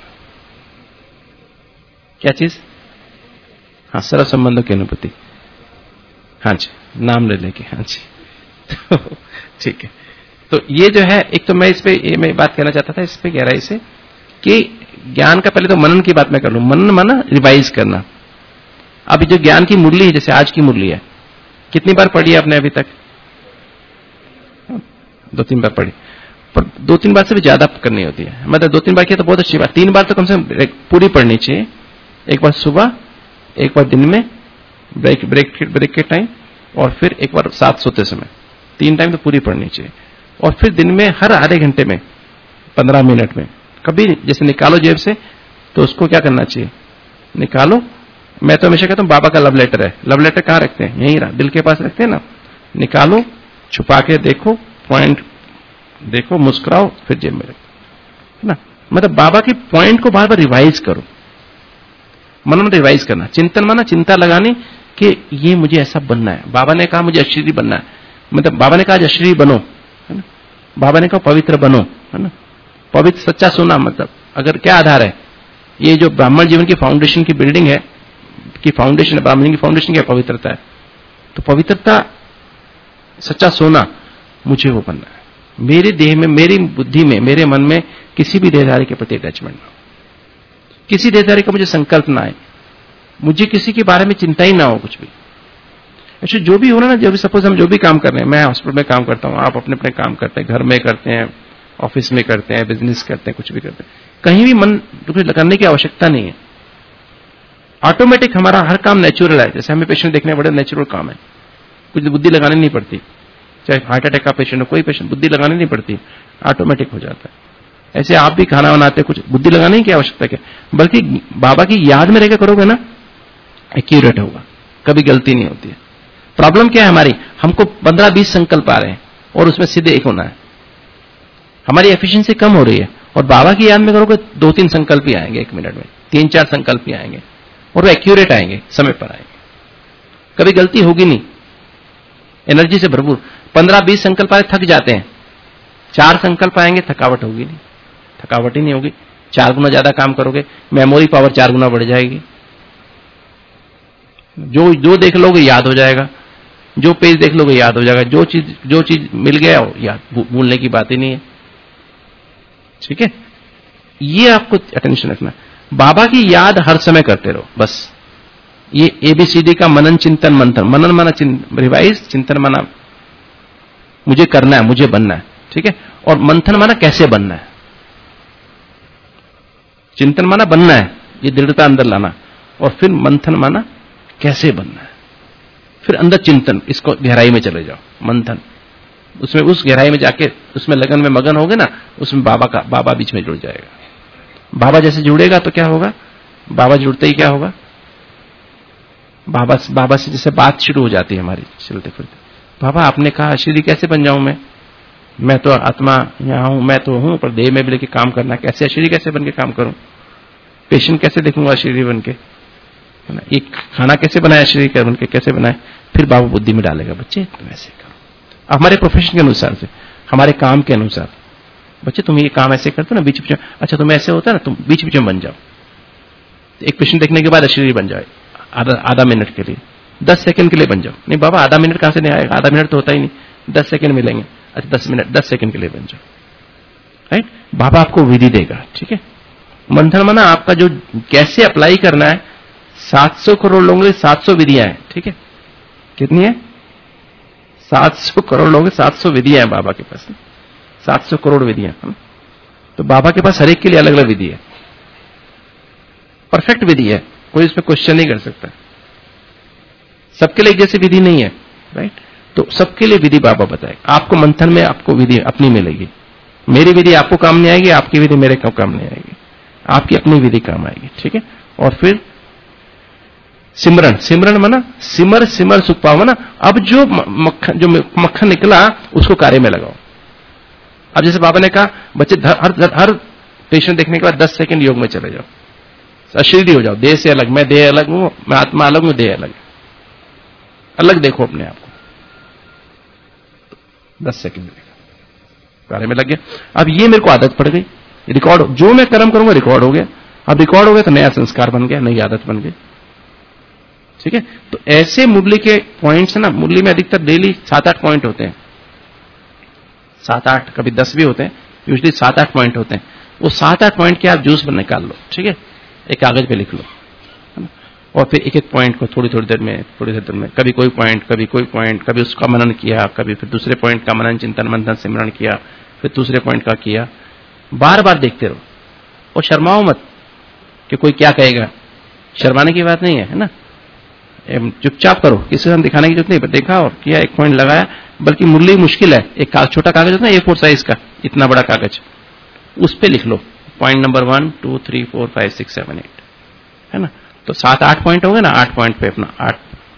क्या चीज, हाँ, सरल संबंधों की अनुभूति, हाँ जी, नाम ले लेके, हाँ जी ठीक है। तो ये जो है, एक तो मैं इस पे ये मैं बात कहना चाहता था इस पे गहराई से, कि ज्ञान का पहले तो मनन की बात मैं कर लूं। मनन माना रिवाइज करना, अभी जो ज्ञान की मुरली है, जैसे आज की मुरली है, कितनी बार पढ़ी है आपने अभी तक? 2-3 बार पढ़ी, पर 2-3 बार से भी ज्यादा करनी होती है। मतलब 2-3 बार किया तो बहुत अच्छी बात, 3 बार तो कम से कम पूरी पढ़नी चाहिए। एक बार सुबह, एक बार दिन में ब्रेक के टाइम, और फिर एक बार साथ सोते समय। 3 टाइम तो पूरी पढ़नी चाहिए। और फिर दिन में हर आधे घंटे में 15 मिनट में कभी जैसे निकालो जेब से, तो उसको क्या करना चाहिए, निकालो। मैं तो हमेशा कहता हूँ बाबा का लव लेटर है। लव लेटर कहाँ रखते हैं? यहीं दिल के पास रखते हैं ना। निकालो, छुपा के देखो, पॉइंट देखो, मुस्कुराओ, फिर जेब में रखो, है ना। मतलब बाबा के पॉइंट को बार बार रिवाइज करो, मन में रिवाइज करना। चिंतन माना चिंता लगानी कि ये मुझे ऐसा बनना है। बाबा ने कहा मुझे अशरीरी बनना है, मतलब बाबा ने कहा आज अशरीरी बनो, है ना। बाबा ने कहा पवित्र बनो, है ना। पवित्र सच्चा सोना, मतलब अगर क्या आधार है, ये जो ब्राह्मण जीवन की फाउंडेशन की बिल्डिंग है, की फाउंडेशन, ब्राह्मण की फाउंडेशन क्या पवित्रता है। तो पवित्रता, सच्चा सोना, मुझे वो बनना है। मेरे देह में, मेरी बुद्धि में, मेरे मन में किसी भी देहधारी के प्रति अटैचमेंट ना हो, किसी देहधारी का मुझे संकल्प ना आए, मुझे किसी के बारे में चिंता ही ना हो कुछ भी। अच्छा, जो भी हो ना, जो भी सपोज हम जो भी काम कर रहे हैं, मैं हॉस्पिटल में काम करता हूँ, आप अपने अपने काम करते हैं, घर में करते हैं, ऑफिस में करते हैं, बिजनेस करते हैं, कुछ भी करते हैं, कहीं भी मन करने की आवश्यकता नहीं है। ऑटोमेटिक हमारा हर काम नेचुरल है। जैसे हमें पेशेंट देखने बड़े नेचुरल काम है, कुछ बुद्धि लगानी नहीं पड़ती। चाहे हार्ट अटैक का पेशेंट हो, कोई पेशेंट, बुद्धि लगानी नहीं पड़ती, ऑटोमेटिक हो जाता है। ऐसे आप भी खाना बनाते, कुछ बुद्धि लगाने की आवश्यकता क्या, बल्कि बाबा की याद में रहकर करोगे ना, एक्यूरेट होगा, कभी गलती नहीं होती है। प्रॉब्लम क्या है हमारी, हमको 15-20 संकल्प आ रहे हैं और उसमें सीधे एक होना है, हमारी एफिशिएंसी कम हो रही है। और बाबा की याद में करोगे 2-3 संकल्प ही आएंगे 1 मिनट में, 3-4 संकल्प ही आएंगे, और वो एक्यूरेट आएंगे, समय पर आएंगे, कभी गलती होगी नहीं, एनर्जी से भरपूर। 15-20 संकल्प आए, थक जाते हैं, 4 संकल्प आएंगे, थकावट होगी नहीं, थकावट ही नहीं होगी। 4 गुना ज्यादा काम करोगे, मेमोरी पावर 4 गुना बढ़ जाएगी, जो देख लोगे याद हो जाएगा, जो पेज देख लोगे याद हो जाएगा, जो चीज मिल गया हो याद, भूलने की बात ही नहीं है। ठीक है, ये आपको अटेंशन रखना। बाबा की याद हर समय करते रहो, बस। ये ABCD का मनन चिंतन मंथन, मनन माना रिवाइज, चिंतन माना मुझे करना है, मुझे बनना है, ठीक है। और मंथन माना कैसे बनना है, चिंतन माना बनना है, ये दृढ़ता अंदर लाना, और फिर मंथन माना कैसे बनना है, फिर अंदर चिंतन, इसको गहराई में चले जाओ, मंथन, उसमें उस गहराई में जाके उसमें लगन में मगन होगे ना, उसमें बाबा बीच में जुड़ जाएगा। बाबा जैसे जुड़ेगा तो क्या होगा, बाबा जुड़ते ही क्या होगा, बाबा से जैसे बात शुरू हो जाती है हमारी चलते फिरते। बाबा आपने कहा अशरीरी कैसे बन जाऊं मैं तो आत्मा यहाँ हूं, मैं तो हूं, पर देह में भी लेके काम करना, कैसे अशरीरी कैसे बन के काम करूं, पेशेंट कैसे देखूंगा अशरीरी बन के, ये खाना कैसे बनाया अशरीरी बन के, कैसे बनाए। फिर बाबा बुद्धि में डालेगा, बच्चे तुम ऐसे करो, हमारे प्रोफेशन के अनुसार से, हमारे काम के अनुसार, बच्चे तुम ये काम ऐसे करते हो ना, बीच बीच में, अच्छा तुम ऐसे होता है ना, तुम बीच बीच में बन जाओ। एक पेशेंट देखने के बाद अशरीरी बन जाए, आधा मिनट के लिए, 10 सेकंड के लिए बन जाओ। नहीं बाबा आधा मिनट कहां से नहीं आएगा, आधा मिनट तो होता ही नहीं, 10 सेकंड मिलेंगे, अच्छा 10 सेकंड के लिए बन जाओ, राइट। बाबा आपको विधि देगा, ठीक है। मंथन माना आपका जो कैसे अप्लाई करना है, 700 करोड़ लोगों के 700 विधियां हैं, ठीक है। कितनी है, 700 करोड़ लोगों के 700 विधियां हैं बाबा के पास, 700 करोड़ विधियां। तो बाबा के पास हर एक के लिए अलग अलग विधि है, परफेक्ट विधि है, कोई इसमें क्वेश्चन नहीं कर सकता। सबके लिए एक जैसी विधि नहीं है, राइट। तो सबके लिए विधि बाबा बताए। आपको मंथन में आपको विधि अपनी मिलेगी, मेरी विधि आपको काम नहीं आएगी, आपकी विधि मेरे को काम नहीं आएगी, आपकी अपनी विधि काम आएगी, ठीक है। और फिर सिमरन माना सिमर सुख पाओ, माना अब जो मक्खन निकला उसको कार्य में लगाओ। अब जैसे बाबा ने कहा बच्चे हर पेशेंट देखने के बाद 10 सेकंड योग में चले जाओ, अशरीरी हो जाओ, देह से अलग, मैं देह अलग हूं, मैं आत्मा अलग हूं, देह अलग, अलग देखो अपने आप को, 10 सेकंड कार्य में लग गया। अब ये मेरे को आदत पड़ गई, रिकॉर्ड, जो मैं कर्म करूंगा रिकॉर्ड हो गया, अब रिकॉर्ड हो गया तो नया संस्कार बन गया, नई आदत बन गई, ठीक है। तो ऐसे मुरली के पॉइंट्स है ना, मुरली में अधिकतर डेली 7-8 पॉइंट होते हैं, 7-8, कभी 10 भी होते हैं, यूजुअली 7-8 पॉइंट होते हैं। वो 7-8 पॉइंट के आप जूस पर निकाल लो, ठीक है, एक कागज पे लिख लो, और फिर एक एक पॉइंट को थोड़ी थोड़ी देर में कभी कोई पॉइंट, कभी कोई पॉइंट, कभी उसका मनन किया, कभी फिर दूसरे पॉइंट का मनन चिंतन मंथन सिमरण किया, फिर दूसरे पॉइंट का किया। बार बार देखते रहो और शर्माओ मत कि कोई क्या कहेगा। शर्माने की बात नहीं है ना, चुपचाप करो, किसी से दिखाने की जरूरत नहीं। देखा और किया, एक पॉइंट लगाया, बल्कि मुरली मुश्किल है। एक छोटा कागज होता है A4 साइज का, इतना बड़ा कागज, उस पे लिख लो पॉइंट नंबर 1 2 3 4 5 6 7 8, है ना। तो 7-8 पॉइंट हो गए ना, 8 पॉइंट पे अपना 8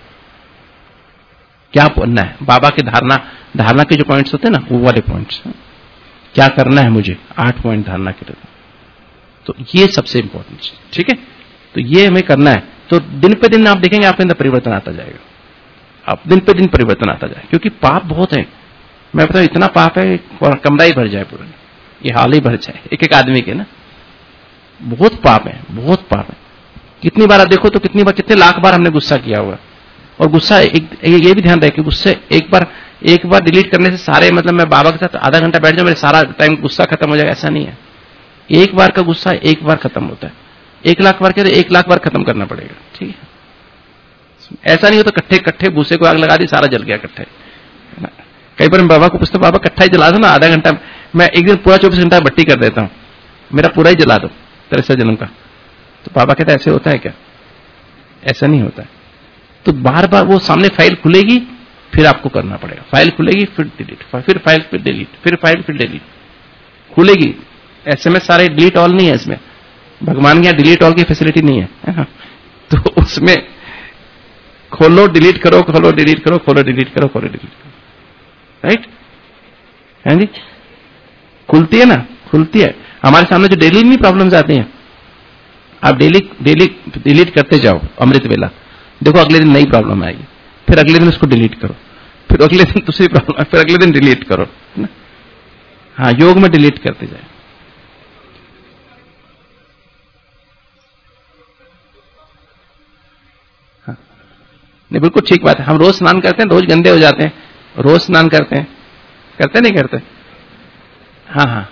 क्या पढ़ना है, बाबा के धारणा के जो पॉइंट्स होते हैं ना, वो वाले पॉइंट्स क्या करना है मुझे, 8 पॉइंट धारणा के लिए। तो ये सबसे इंपॉर्टेंट चीज, ठीक है। तो ये हमें करना है। तो दिन पे दिन आप देखेंगे आपके अंदर परिवर्तन आता जाएगा, आप दिन पे दिन परिवर्तन आता जाएगा, क्योंकि पाप बहुत है। मैं बताऊं, इतना पाप है कमरा ही भर जाए पूरा, ये हाल ही भर जाए एक एक आदमी के ना। बहुत पाप है, बहुत पाप है। कितनी बार आप देखो तो कितने लाख बार हमने गुस्सा किया हुआ। और गुस्सा ये भी ध्यान रहे कि गुस्से एक बार डिलीट करने से सारे, मतलब मैं बाबा के साथ आधा घंटा बैठ जाऊं, मेरे सारा टाइम गुस्सा खत्म हो जाएगा, ऐसा नहीं है। एक बार का गुस्सा एक बार खत्म होता है। 1 लाख बार कहते 1 लाख बार खत्म करना पड़ेगा, ठीक है। ऐसा नहीं हो तो कट्ठे भूसे को आग लगा दी, सारा जल गया कट्ठे। कई बार मैं बाबा को पूछता, बाबा कट्ठा ही जला दो ना, आधा घंटा। मैं एक दिन पूरा 24 घंटा भट्टी कर देता हूं, मेरा पूरा ही जला दो 63 जन्म का। तो बाबा कहता है ऐसे होता है क्या? ऐसा नहीं होता है। तो बार बार वो सामने फाइल खुलेगी, फिर आपको करना पड़ेगा। फाइल खुलेगी, फिर डिलीट, फिर फाइल, फिर डिलीट, फिर फाइल, फिर डिलीट खुलेगी। SMS सारे डिलीट ऑल नहीं है इसमें, भगवान के यहाँ डिलीट ऑल की फैसिलिटी नहीं है। तो उसमें खोलो डिलीट करो, खोलो डिलीट करो, खोलो डिलीट करो, खोलो डिलीट करो, राइट है जी। खुलती है ना, खुलती है। हमारे सामने जो डेली नहीं प्रॉब्लम्स आती हैं, आप डेली डिलीट करते जाओ अमृत वेला, देखो अगले दिन नई प्रॉब्लम आएगी, फिर अगले दिन उसको डिलीट करो, फिर अगले दिन दूसरी प्रॉब्लम, फिर अगले दिन डिलीट करो, है ना। हाँ, योग में डिलीट करते जाए। हाँ, नहीं बिल्कुल ठीक बात है। हम रोज स्नान करते हैं, रोज गंदे हो जाते हैं, रोज स्नान करते हैं, करते नहीं करते? हाँ हाँ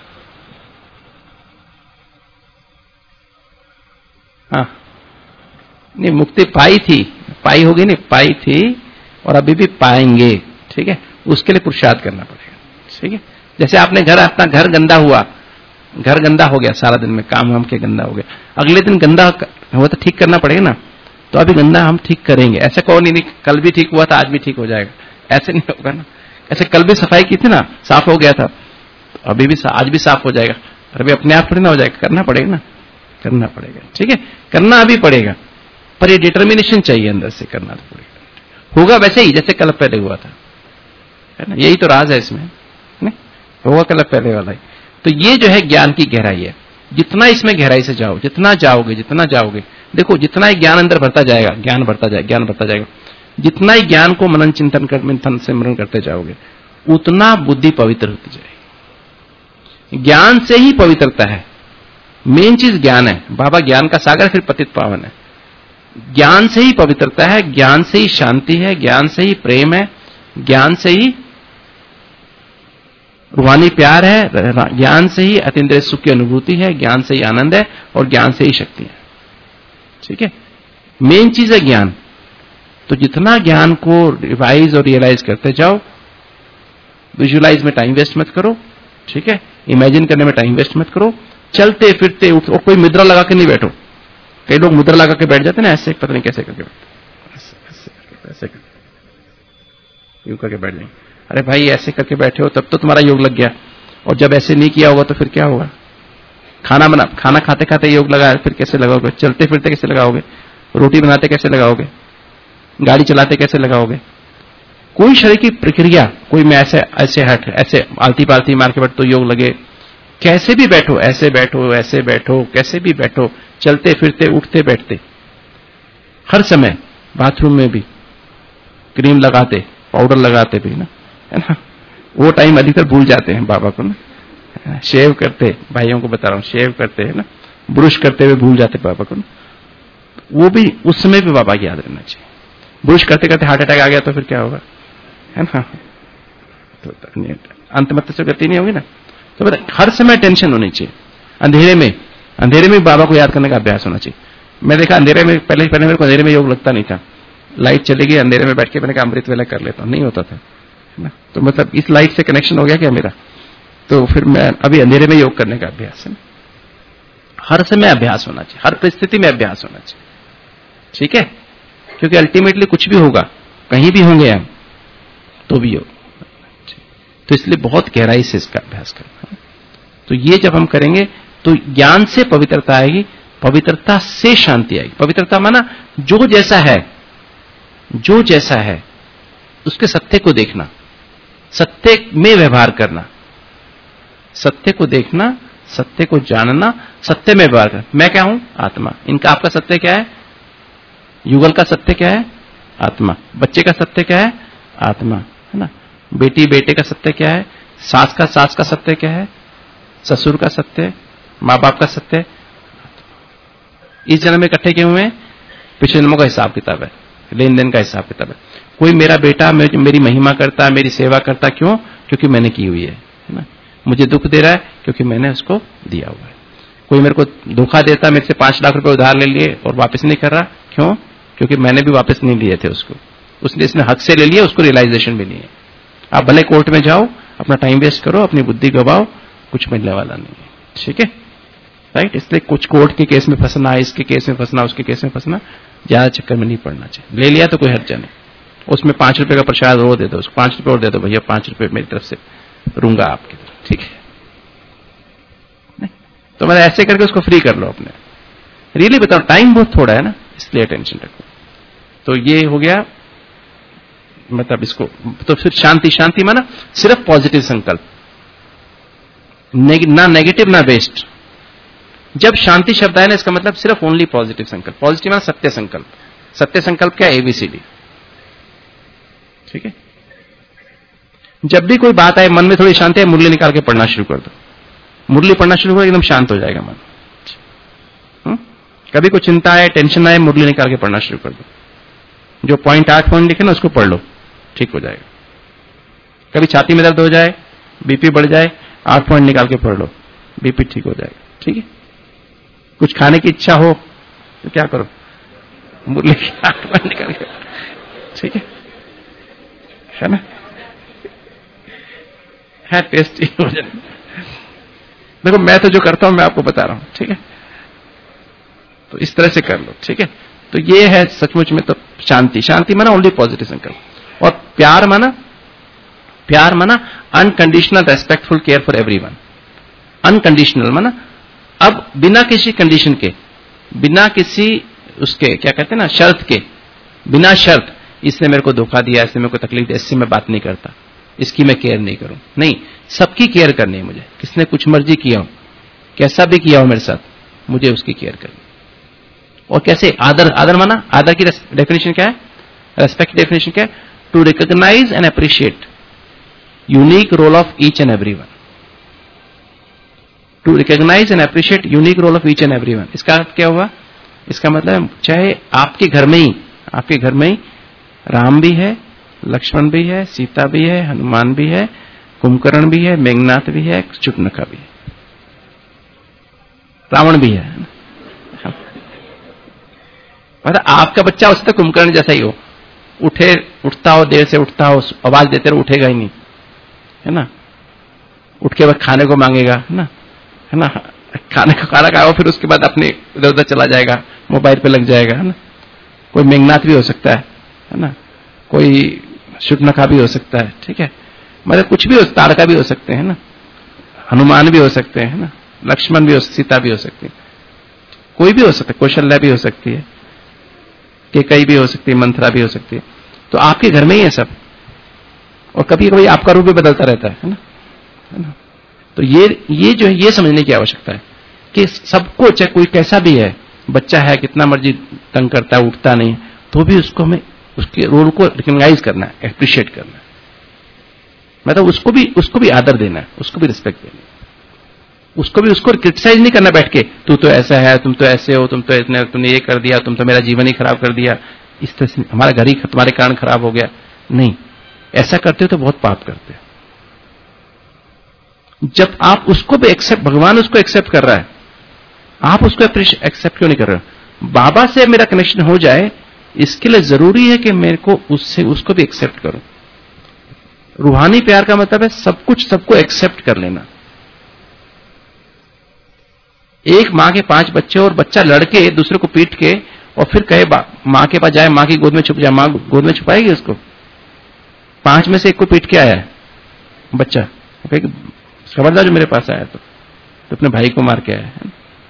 हाँ, नहीं मुक्ति पाई होगी, नहीं पाई थी और अभी भी पाएंगे, ठीक है। उसके लिए पुरुषार्थ करना पड़ेगा, ठीक है। जैसे आपने अपना घर गंदा हुआ, घर गंदा हो गया, सारा दिन में काम के गंदा हो गया, अगले दिन गंदा हुआ तो ठीक करना पड़ेगा ना। तो अभी गंदा हम ठीक करेंगे। ऐसे कहो नहीं कल भी ठीक हुआ था आज भी ठीक हो जाएगा, ऐसे नहीं होगा ना। ऐसे कल भी सफाई की थी ना, साफ हो गया था, अभी भी आज भी साफ हो जाएगा, अभी अपने आप थोड़ी ना हो जाएगा, करना पड़ेगा ना, करना पड़ेगा, ठीक है। करना अभी पड़ेगा, पर ये डिटर्मिनेशन चाहिए अंदर से, करना तो पड़ेगा। होगा वैसे ही जैसे कल पहले हुआ था, है ना। यही तो राज है इसमें, नहीं होगा कल पहले वाला ही। तो ये जो है ज्ञान की गहराई है। जितना इसमें गहराई से जाओ, जितना जाओगे, देखो जितना ही ज्ञान अंदर बढ़ता जाएगा, ज्ञान बढ़ता जाएगा, जितना ही ज्ञान को मनन चिंतन कर मंथन सिमरण करते जाओगे, उतना बुद्धि पवित्र होती जाएगी। ज्ञान से ही पवित्रता है, मेन चीज ज्ञान है। बाबा ज्ञान का सागर, फिर पतित पावन है। ज्ञान से ही पवित्रता है, ज्ञान से ही शांति है, ज्ञान से ही प्रेम है, ज्ञान से ही रूहानी प्यार है, ज्ञान से ही अतीन्द्रिय सुख की अनुभूति है, ज्ञान से ही आनंद है, और ज्ञान से ही शक्ति है, ठीक है। मेन चीज है ज्ञान। तो जितना ज्ञान को रिवाइज और रियलाइज करते जाओ, विजुअलाइज में टाइम वेस्ट मत करो, ठीक है। इमेजिन करने में टाइम वेस्ट मत करो, चलते फिरते उठ, और कोई मुद्रा लगा के नहीं बैठो। कई लोग मुद्रा लगा के बैठ जाते हैं ना, ऐसे पता नहीं कैसे करके बैठते, ऐसे करके यूं करके बैठ जाएंगे। अरे भाई ऐसे करके बैठे हो तब तो तुम्हारा योग लग गया, और जब ऐसे नहीं किया होगा तो फिर क्या होगा? खाना खाते खाते योग लगाया, फिर कैसे लगाओगे? चलते फिरते कैसे लगाओगे? रोटी बनाते कैसे लगाओगे? गाड़ी चलाते कैसे लगाओगे? कोई शरीर की प्रक्रिया, कोई मैं ऐसे आलती पालती मार के बैठ तो योग लगे। कैसे भी बैठो, ऐसे बैठो, कैसे भी बैठो, चलते फिरते उठते बैठते, हर समय बाथरूम में भी क्रीम लगाते, पाउडर लगाते भी ना, है ना। वो टाइम अधिकतर भूल जाते हैं बाबा को ना। शेव करते, भाइयों को बता रहा हूँ, शेव करते है ना, ब्रुश करते हुए भूल जाते बाबा को ना। वो भी उस समय भी बाबा की याद रहना चाहिए। ब्रुश करते करते हार्ट अटैक आ गया तो फिर क्या होगा, है ना। तो अंत मत से गति नहीं होगी ना। तो हर समय टेंशन होनी चाहिए। अंधेरे में बाबा को याद करने का अभ्यास होना चाहिए। मैं देखा अंधेरे में, पहले मेरे को अंधेरे में योग लगता नहीं था। लाइट चलेगी, अंधेरे में बैठ के मैंने कहा अमृत वेला कर लेता हूं, नहीं होता था ना। तो मतलब इस लाइट से कनेक्शन हो गया क्या मेरा, तो फिर मैं अभी अंधेरे में योग करने का अभ्यास है। हर समय अभ्यास होना चाहिए, हर परिस्थिति में अभ्यास होना चाहिए, ठीक है, क्योंकि अल्टीमेटली कुछ भी होगा, कहीं भी होंगे हम तो भी योग, तो इसलिए बहुत गहराई से इसका अभ्यास करना। तो ये जब हम करेंगे तो ज्ञान से पवित्रता आएगी, पवित्रता से शांति आएगी। पवित्रता माना जो जैसा है, जो जैसा है उसके सत्य को देखना, सत्य में व्यवहार करना, सत्य को देखना, सत्य को जानना, सत्य में व्यवहार करना। मैं क्या हूं? आत्मा। इनका आपका सत्य क्या है? युगल का सत्य क्या है? आत्मा। बच्चे का सत्य क्या है? आत्मा, है ना। बेटी बेटे का सत्य क्या है? सास का सत्य क्या है? ससुर का सत्य, माँ बाप का सत्य। इस जन्म में इकट्ठे क्यों हुए? पिछले जन्मों का हिसाब किताब है, लेन देन का हिसाब किताब है। कोई मेरा बेटा मेरी महिमा करता है, मेरी सेवा करता, क्यों? क्योंकि मैंने की हुई है ना। मुझे दुख दे रहा है क्योंकि मैंने उसको दिया हुआ है। कोई मेरे को धोखा देता, मेरे से 5 लाख रुपए उधार ले लिए और वापस नहीं कर रहा, क्यों? क्योंकि मैंने भी वापस नहीं लिए थे उसको, उसने इसने हक से ले लिया, उसको रियलाइजेशन भी नहीं है। आप भले कोर्ट में जाओ, अपना टाइम वेस्ट करो, अपनी बुद्धि गवाओ, कुछ मिलने वाला नहीं है, ठीक है, राइट। इसलिए कुछ कोर्ट के केस में फंसना, इसके केस में फंसना, उसके केस में फंसना, ज्यादा चक्कर में नहीं पड़ना चाहिए। ले लिया तो कोई हर्जा नहीं, उसमें 5 रुपए का प्रसाद और दे दो, उसको 5 रुपए और दे दो, भैया 5 रुपए मेरी तरफ से रूंगा आपकी तरफ, ठीक है। तो मतलब ऐसे करके उसको फ्री कर लो अपने। रियली बताओ, टाइम बहुत थोड़ा है ना, इसलिए टेंशन रखो। तो ये हो गया, मतलब इसको तो फिर शांति माना सिर्फ पॉजिटिव संकल्प, ना नेगेटिव ना वेस्ट। जब शांति शब्द है ना, इसका मतलब सिर्फ ओनली पॉजिटिव संकल्प। पॉजिटिव माना सत्य संकल्प। सत्य संकल्प क्या है? ABCD, ठीक है। जब भी कोई बात आए, मन में थोड़ी शांति है, मुरली निकाल के पढ़ना शुरू कर दो। मुरली पढ़ना शुरू करो, एकदम शांत हो जाएगा मन। कभी कोई चिंता आए, टेंशन आए, मुरली निकाल के पढ़ना शुरू कर दो। जो 8 पॉइंट लिखे ना, उसको पढ़ लो, ठीक हो जाएगा। कभी छाती में दर्द हो जाए, बीपी बढ़ जाए, 8 पॉइंट निकाल के पढ़ लो, बीपी ठीक हो जाएगा, ठीक है। कुछ खाने की इच्छा हो तो क्या करो? मुरली के 8 पॉइंट निकाल के, ठीक है ना, है टेस्टी हो जाए। देखो मैं तो जो करता हूं मैं आपको बता रहा हूं, ठीक है। तो इस तरह से कर लो, ठीक है। तो ये है सचमुच में तो शांति माना ओनली पॉजिटिव संकल्प। और प्यार माना unconditional respectful care for everyone. Unconditional माना अब बिना किसी कंडीशन के, बिना किसी उसके क्या कहते हैं ना, शर्त के, बिना शर्त, इसने मेरे को धोखा दिया, इसने मेरे को तकलीफ दी, इससे मैं बात नहीं करता, इसकी मैं केयर नहीं करूं। नहीं, सबकी केयर करनी है मुझे। किसने कुछ मर्जी किया हो, कैसा भी किया हो मेरे साथ, मुझे उसकी केयर करनी। और कैसे? आदर माना, आदर की डेफिनेशन क्या है? रेस्पेक्ट की डेफिनेशन क्या है? To recognise and appreciate unique role of each and everyone. To recognise and appreciate unique role of each and everyone. इसका अर्थ क्या हुआ? इसका मतलब चाहे आपके घर में ही राम भी है, लक्ष्मण भी है, सीता भी है, हनुमान भी है, कुंभकर्ण भी है, मेघनाथ भी है, शूर्पणखा भी है, रावण भी है। मतलब आपका बच्चा उससे तो कुंभकर्ण जैसा ही हो, उठता हो, देर से उठता हो, आवाज देते रहो, उठेगा ही नहीं, है ना। उठ के वक्त खाने को मांगेगा, है ना, खाना खाओ, फिर उसके बाद अपने इधर उधर चला जाएगा, मोबाइल पे लग जाएगा, है ना। कोई मेघनाथ भी हो सकता है ना, कोई शूर्पणखा भी हो सकता है, ठीक है। मतलब कुछ भी हो, तारका भी हो सकते हैं ना, हनुमान भी हो सकते हैं ना, लक्ष्मण भी हो, सीता भी हो सकती है, कोई भी हो सकता है, कौशल्या भी हो सकती है, केकई भी हो सकती है, मंथरा भी हो सकती है। तो आपके घर में ही है सब, और कभी कभी आपका रूप भी बदलता रहता है ना। तो ये जो है, ये समझने की आवश्यकता है कि सबको, चाहे कोई कैसा भी है, बच्चा है, कितना मर्जी तंग करता है, उठता नहीं, तो भी उसको हमें उसके रोल को रिकॉग्नाइज करना है, एप्रिशिएट करना है। मतलब उसको भी आदर देना है, उसको भी रिस्पेक्ट देना है, उसको क्रिटिसाइज नहीं करना बैठ के, तू तो ऐसा है, तुम तो ऐसे हो, तुमने ये कर दिया, तुम तो मेरा जीवन ही खराब कर दिया, इस तरह से हमारा घर ही तुम्हारे कारण खराब हो गया। नहीं, ऐसा करते हो तो बहुत पाप करते हो। जब आप उसको भी एक्सेप्ट, भगवान उसको एक्सेप्ट कर रहा है, आप उसको एक्सेप्ट क्यों नहीं कर रहे हो? बाबा से मेरा कनेक्शन हो जाए, इसके लिए जरूरी है कि मेरे को उसको भी एक्सेप्ट करूं। रूहानी प्यार का मतलब है सब कुछ सबको एक्सेप्ट कर लेना। एक मां के 5 बच्चे और बच्चा लड़के दूसरे को पीट के और फिर कहे मां के पास जाए, मां की गोद में छुप जाए, मां गोद में छुपाएगी उसको? 5 में से एक को पीट के आया है बच्चा, खबरदार जो मेरे पास आया तो अपने भाई को मार के आया है,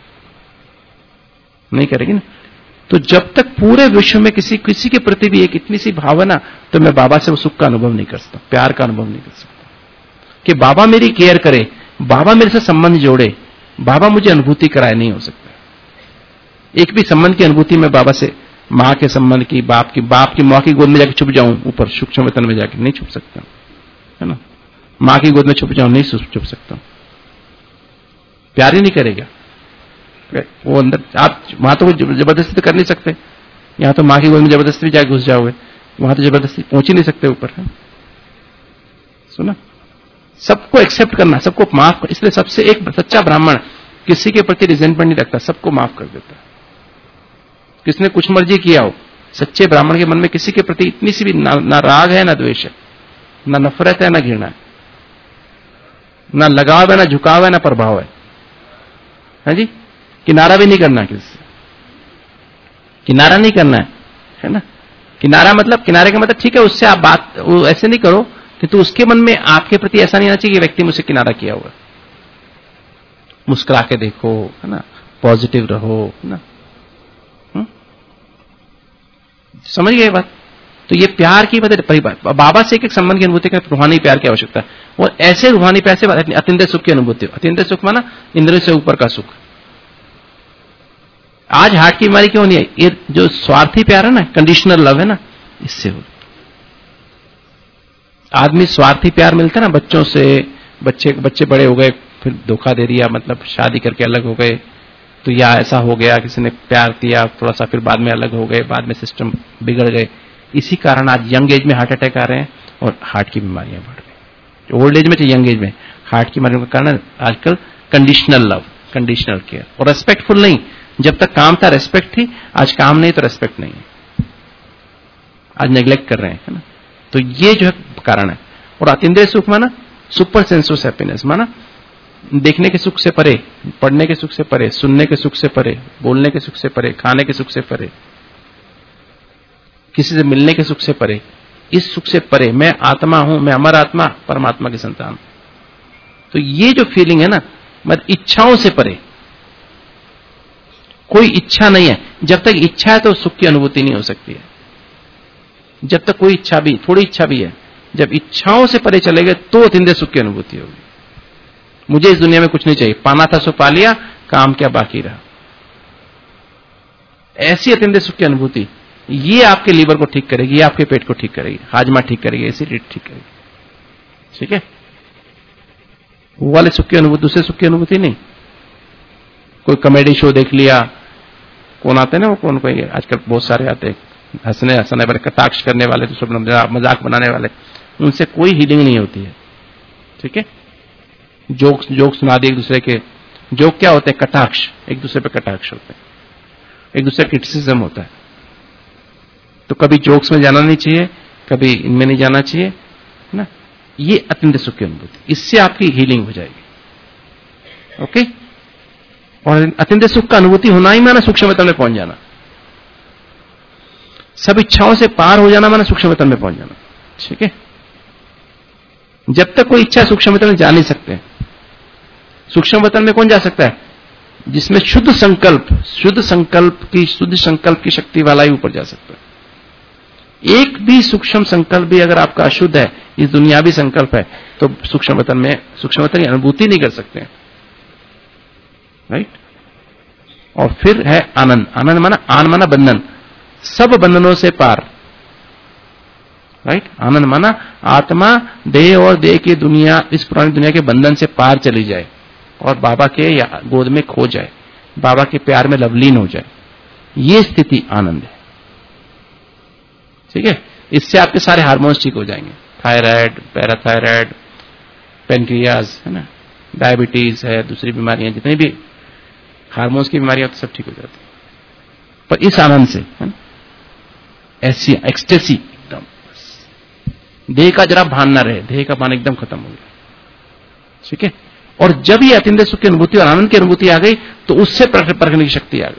नहीं करेगी ना। तो जब तक पूरे विश्व में किसी के प्रति भी एक इतनी सी भावना, तो मैं बाबा से वो सुख का अनुभव नहीं कर सकता, प्यार का अनुभव नहीं कर सकता कि बाबा मेरी केयर करे, बाबा मेरे से संबंध जोड़े, बाबा मुझे अनुभूति कराए, नहीं हो सकता। एक भी संबंध की अनुभूति में बाबा से, मां के संबंध की, बाप की मां की गोद में जाके छुप जाऊं, ऊपर सूक्ष्म वेतन में जाके नहीं छुप सकता, है ना। मां की गोद में छुप जाऊं, नहीं छुप सकता, प्यार ही नहीं करेगा वो अंदर। आप वहां तो जबरदस्ती तो कर नहीं सकते, यहां तो मां की गोद में जबरदस्ती भी जाके घुस जाओगे, वहां तो जबरदस्ती पहुंच ही नहीं सकते ऊपर, है सुना। सबको एक्सेप्ट करना, सबको माफ कर, इसलिए सबसे एक सच्चा ब्राह्मण किसी के प्रति रिजेंटमेंट नहीं रखता, सबको माफ कर देता। किसने कुछ मर्जी किया हो, सच्चे ब्राह्मण के मन में किसी के प्रति इतनी सी भी ना राग है, ना द्वेष है, ना नफरत है, ना घृणा है, ना लगाव है, ना झुकाव है, ना प्रभाव है जी। किनारा भी नहीं करना, किसी किनारा नहीं करना है ना। किनारा मतलब, किनारे का मतलब ठीक है, उससे आप बात ऐसे नहीं करो कि तो उसके मन में आपके प्रति ऐसा नहीं आना चाहिए कि व्यक्ति मुझसे किनारा किया हुआ। मुस्कुरा के देखो, है ना, पॉजिटिव रहो, है ना। समझ गए बात। तो ये प्यार की परिभाषा, बाबा से एक संबंध की अनुभूति का रूहानी प्यार की आवश्यकता है, और ऐसे रूहानी प्यार से अतिंद्रिय सुख की अनुभूति। अतिंद्रिय सुख माना इंद्रिय से ऊपर का सुख। आज हार्ट की बीमारी क्यों नहीं है? ये जो स्वार्थी प्यार है ना, कंडीशनल लव है ना, इससे हो। आदमी स्वार्थी प्यार मिलता है ना बच्चों से, बच्चे बड़े हो गए फिर धोखा दे दिया, मतलब शादी करके अलग हो गए, तो या ऐसा हो गया किसी ने प्यार किया थोड़ा सा, फिर बाद में अलग हो गए, बाद में सिस्टम बिगड़ गए। इसी कारण आज यंग एज में हार्ट अटैक आ रहे हैं और हार्ट की बीमारियां बढ़ गई। ओल्ड एज में तो यंग एज में हार्ट की बीमारियों का कारण आजकल कंडीशनल लव, कंडीशनल केयर, और रेस्पेक्टफुल नहीं। जब तक काम था रेस्पेक्ट थी, आज काम नहीं तो रेस्पेक्ट नहीं है, आज नेग्लेक्ट कर रहे हैं, है ना। तो ये जो है कारण है। और अतीन्द्रिय सुख माना सुपर सेंसुअस हैप्पीनेस, माना देखने के सुख से परे, पढ़ने के सुख से परे, सुनने के सुख से परे, बोलने के सुख से परे, खाने के सुख से परे, किसी से मिलने के सुख से परे, इस सुख से परे मैं आत्मा हूं, मैं अमर आत्मा, परमात्मा की संतान। तो ये जो फीलिंग है ना, मतलब इच्छाओं से परे, कोई इच्छा नहीं है। जब तक इच्छा है तो सुख की अनुभूति नहीं हो सकती है। जब तक कोई इच्छा भी, थोड़ी इच्छा भी है, जब इच्छाओं से परे चले गए तो अतीन्द्रिय सुख की अनुभूति होगी। मुझे इस दुनिया में कुछ नहीं चाहिए, पाना था सो पा लिया, काम क्या बाकी रहा, ऐसी अतीन्द्रिय सुख की अनुभूति, ये आपके लीवर को ठीक करेगी, ये आपके पेट को ठीक करेगी, हाजमा ठीक करेगी, एसिडिटी ठीक करेगी। ठीक है, वो वाले सुख की अनुभूति, दूसरे सुख की अनुभूति नहीं। कोई कॉमेडी शो देख लिया, कौन आते हैं ना वो, कौन कोई आजकल बहुत सारे आते हैं, हंसने वाले, कटाक्ष करने वाले, तो सब मजाक बनाने वाले, उनसे कोई हीलिंग नहीं होती है। ठीक है, जोक सुना दिए एक दूसरे के। जोक क्या होते हैं? कटाक्ष, एक दूसरे पे कटाक्ष होते हैं, एक दूसरे क्रिटिसिज्म होता है। तो कभी जोक्स में जाना नहीं चाहिए, कभी इनमें नहीं जाना चाहिए, है ना। ये अत्यंत सुख की अनुभूति, इससे आपकी हीलिंग हो जाएगी। ओके, और अत्यंत सुख का अनुभूति होना ही माना सूक्ष्मतम में पहुंच जाना, सब इच्छाओं से पार हो जाना माना सूक्ष्मतम में पहुंच जाना। ठीक है, जब तक कोई इच्छा सूक्ष्मतम में जा नहीं सकते। सूक्ष्म वतन में कौन जा सकता है? जिसमें शुद्ध संकल्प की शक्ति वाला ही ऊपर जा सकता है। एक भी सूक्ष्म संकल्प भी अगर आपका अशुद्ध है, इस दुनियावी संकल्प है, तो सूक्ष्म वतन की अनुभूति नहीं कर सकते हैं। राइट। और फिर है आनंद। आनंद माना, आन माना बंधन, सब बंधनों से पार। राइट। आनंद माना आत्मा देह और देह की दुनिया, इस पुरानी दुनिया के बंधन से पार चली जाए और बाबा के गोद में खो जाए, बाबा के प्यार में लवलीन हो जाए। ये स्थिति आनंद है। ठीक है, इससे आपके सारे हार्मोन्स ठीक हो जाएंगे, थायराइड, पैराथायराइड, पेनक्रियाज, है ना, डायबिटीज है, दूसरी बीमारियां, जितनी भी हार्मोन्स की बीमारियां, तो सब ठीक हो जाती है। पर इस आनंद से, है ना, ऐसी एक्सटेसी एकदम, देह का जरा भान ना रहे, देह का भान एकदम खत्म हो गया, ठीक है। और जब ये अतीन्द्रिय सुख की अनुभूति और आनंद की अनुभूति आ गई तो उससे परखने की शक्ति आ गई।